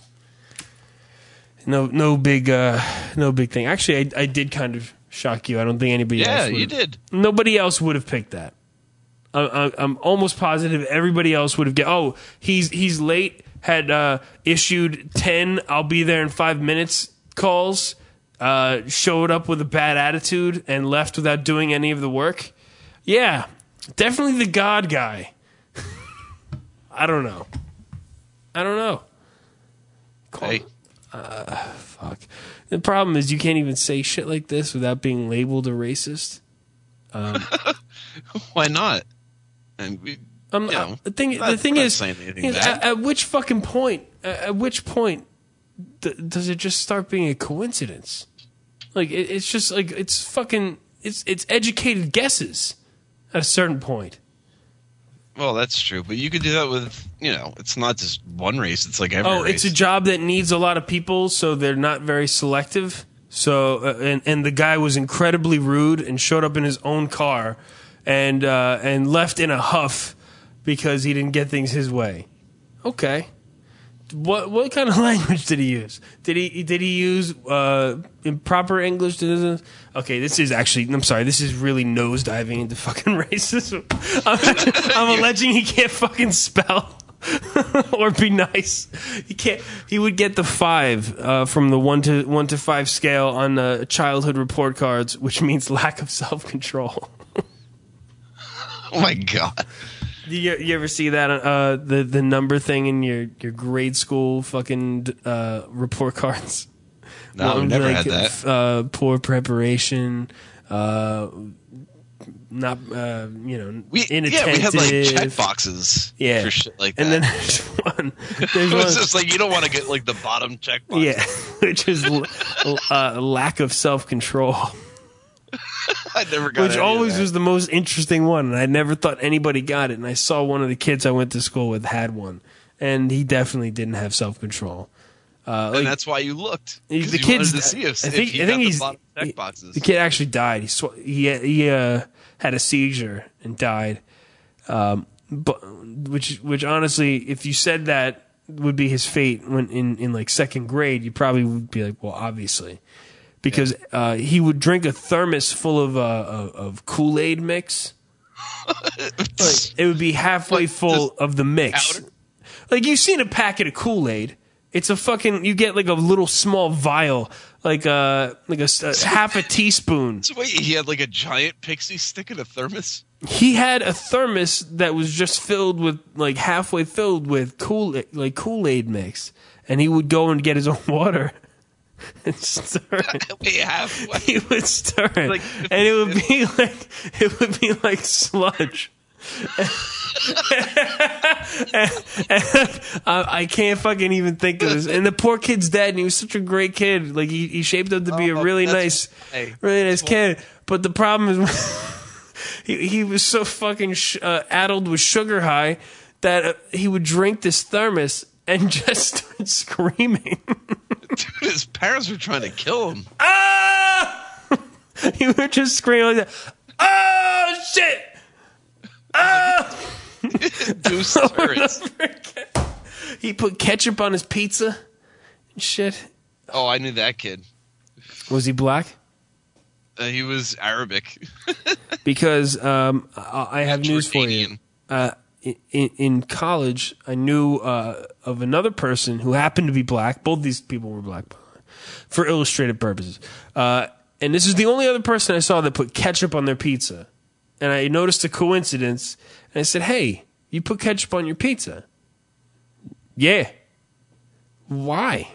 no no big uh, no big thing. Actually, I I did kind of shock you. I don't think anybody Yeah, else would you have- did. Nobody else would have picked that. I, I, I'm almost positive everybody else would have get. Oh, he's he's late. Had uh, issued ten "I'll be there in five minutes" calls. Uh, showed up with a bad attitude and left without doing any of the work. Yeah, definitely the God guy. I don't know. I don't know. Call- Hey, Fuck. The problem is you can't even say shit like this without being labeled a racist. why not? And we, Um, you know, the thing, not- the thing not is, saying anything is bad. at, at which fucking point, at, at which point, th- does it just start being a coincidence? Like it, it's just like it's fucking, it's it's educated guesses at a certain point. well, that's true. But you could do that with, you know, it's not just one race. It's like every Oh, race. it's a job that needs a lot of people, so they're not very selective. So, uh, and and the guy was incredibly rude and showed up in his own car, and uh, and left in a huff because he didn't get things his way. Okay, what what kind of language did he use? Did he did he use uh, improper English? Okay, this is actually. I'm sorry. This is really nosediving into fucking racism. I'm, I'm alleging he can't fucking spell. or be nice. He can't. He would get the five uh, from the one to one to five scale on uh, childhood report cards, which means lack of self control. Oh my god! You, you ever see that uh, the the number thing in your, your grade school fucking uh, report cards? No, I've never like, had that. Uh, poor preparation. Uh, not uh, you know We, inattentive. yeah, we had like check boxes. Yeah, for shit like that. And then there's one. There's it was one, just like you don't want to get like the bottom check box. yeah, which is l- uh, lack of self control. I never got Which any of always that. was the most interesting one, and I never thought anybody got it. And I saw one of the kids I went to school with had one, and he definitely didn't have self control. Uh, and like, that's why you looked. the 'Cause you kids. wanted to see if, I think, if he I think got he's the bottom check he- boxes. the kid actually died. He sw- he he uh, had a seizure and died. Um, but which which honestly, if you said that would be his fate when in, in like second grade, you probably would be like, well, obviously, because uh, he would drink a thermos full of uh, of, of Kool-Aid mix. Like, it would be halfway Like, full just of the mix. powder? Like you've seen a packet of Kool-Aid. It's a fucking. You get like a little small vial, like a like a, a half a teaspoon. So wait, he had like a giant pixie stick in a thermos? He had a thermos that was just filled with like halfway filled with Kool like Kool-Aid mix, and he would go and get his own water and stir it. Wait, halfway. He would stir it, Like, and it would be like it would be like sludge. I, I can't fucking even think of this. And the poor kid's dead, and he was such a great kid. Like he, he shaped up to be Oh, a really that's- nice, hey, really nice kid. But the problem is, he he was so fucking sh- uh, addled with sugar high that uh, he would drink this thermos and just start screaming. Dude, his parents were trying to kill him. Ah! He would just scream like that. Oh shit! Ah! Deuce turrets. He put ketchup on his pizza and shit. Oh, I knew that kid. Was he black? Uh, he was Arabic. Because um, I, I have news for you. Jordanian. Uh, in, in college, I knew uh, of another person who happened to be black. Both these people were black, by the way, for illustrative purposes. Uh, and this is the only other person I saw that put ketchup on their pizza. And I noticed a coincidence, and I said, hey, you put ketchup on your pizza? Yeah. Why?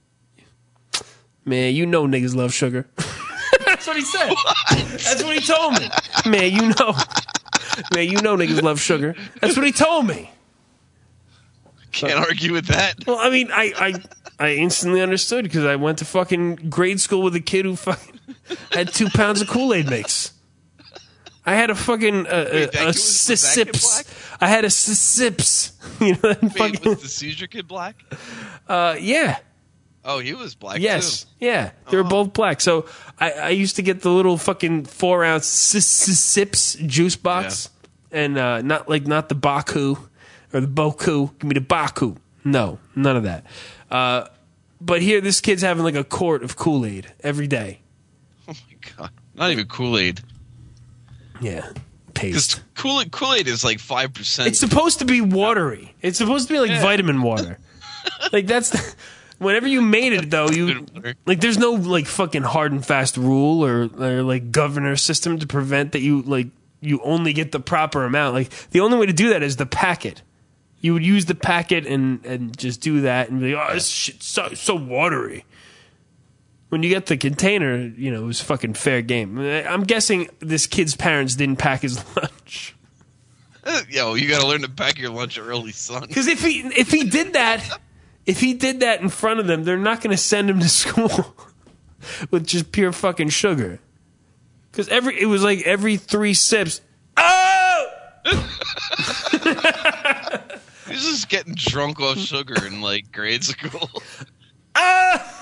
Man, you know niggas love sugar. That's what he said. What? That's what he told me. Man, you know. Man, you know niggas love sugar. That's what he told me. Can't argue with that. Well, I mean, I, I, I instantly understood because I went to fucking grade school with a kid who fucking had two pounds of Kool-Aid mix. I had a fucking uh, Wait, that a, kid a was- was that kid sips. black? I had a sips. You know, that Wait, fucking, was the seizure kid black? uh, yeah. Oh, he was black Yes, too. yeah, they were Oh. both black. So I, I used to get the little fucking four ounce sis- sis- sips juice box, and uh, not like not the Baku or the Boku. Give me the Baku. No, none of that. Uh, but here, this kid's having like a quart of Kool Aid every day. Oh my god. Not even Kool-Aid. Yeah, Because paste. Kool-Aid, Kool-Aid is like five percent. It's supposed to be watery. It's supposed to be like Yeah. vitamin water. Like that's the, whenever you made it though, you Good water. like there's no like fucking hard and fast rule or, or like governor system to prevent that you like you only get the proper amount. Like the only way to do that is the packet. You would use the packet and and just do that and be like, oh, this shit's so so watery. When you get the container, you know, it was fucking fair game. I'm guessing this kid's parents didn't pack his lunch. Yo, you got to learn to pack your lunch early, son. Because if he if he did that, if he did that in front of them, they're not going to send him to school with just pure fucking sugar. Because every it was like every three sips. Oh, He's just getting drunk off sugar in like grade school. ah,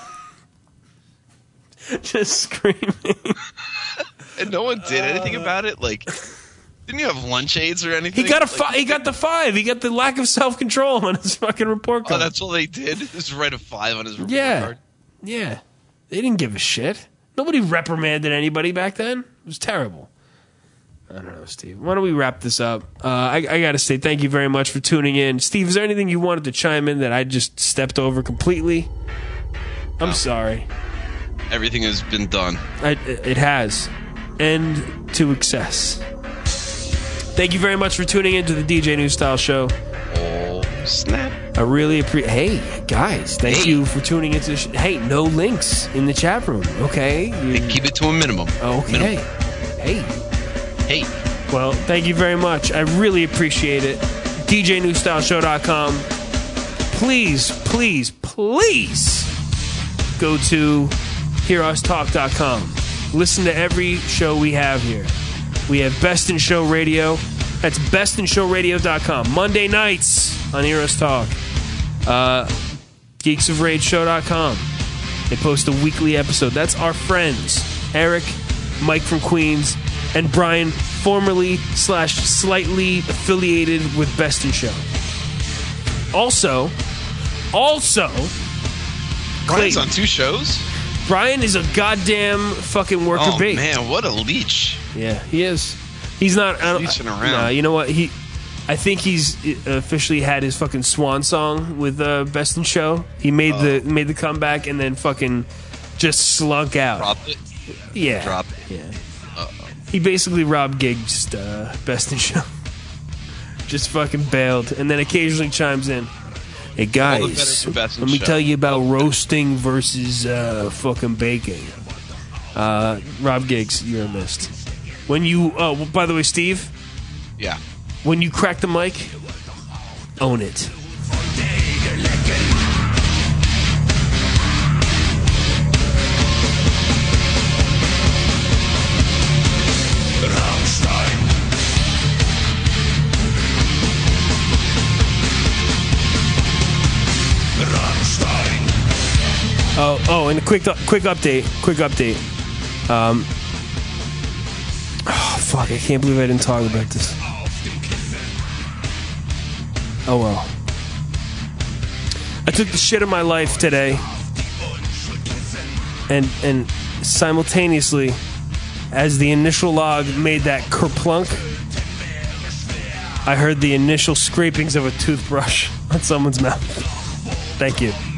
just screaming. And no one did anything about it. Like, didn't you have lunch aids or anything? He got a Like, fi- he got the five. He got the lack of self control on his fucking report Oh, card. that's all they did? Just write a five on his report yeah, card? yeah. They didn't give a shit. Nobody reprimanded anybody back then. It was terrible. I don't know, Steve. Why don't we wrap this up? Uh, I, I got to say thank you very much for tuning in. Steve, is there anything you wanted to chime in that I just stepped over completely? I'm No. sorry. Everything has been done. I, it has. End to excess. Thank you very much for tuning in to the D J New Style Show. Oh, snap. I really appreciate. Hey, guys, thank Hey. you for tuning into the sh- Hey, no links in the chat room, okay? You- Hey, keep it to a minimum. okay. Minimum. Hey. Hey. Well, thank you very much. I really appreciate it. D J New Style Show dot com. Please, please, please go to hear us talk dot com. Listen to every show we have here. We have Best in Show Radio. That's best in show radio dot com. Monday nights on Hear Us Talk. Uh, geeks of rage show dot com. They post a weekly episode. That's our friends, Eric, Mike from Queens, and Brian, formerly slash slightly affiliated with Best in Show. Also, also, Brian's Clayton. on two shows? Brian is a goddamn fucking worker Oh, bee. man, what a leech. Yeah, he is. He's not. I don't, Leeching around. Nah, you know what? He, I think he's officially had his fucking swan song with uh, Best in Show. He made Oh. the made the comeback and then fucking just slunk out. Dropped it? Yeah, Drop it. Yeah. Uh-oh. He basically robbed gigs, uh, Best in Show. Just fucking bailed, and then occasionally chimes in. Hey All the better guys, for Best in let me Show. tell you about roasting versus uh, fucking baking. Uh, Rob Giggs, you're missed. When you, oh, well, by the way, Steve, Yeah. when you crack the mic, own it. Oh, oh, and a quick, quick update. Quick update. Um, oh, fuck! I can't believe I didn't talk about this. Oh well. I took the shit of my life today, and and simultaneously, as the initial log made that kerplunk, I heard the initial scrapings of a toothbrush on someone's mouth. Thank you.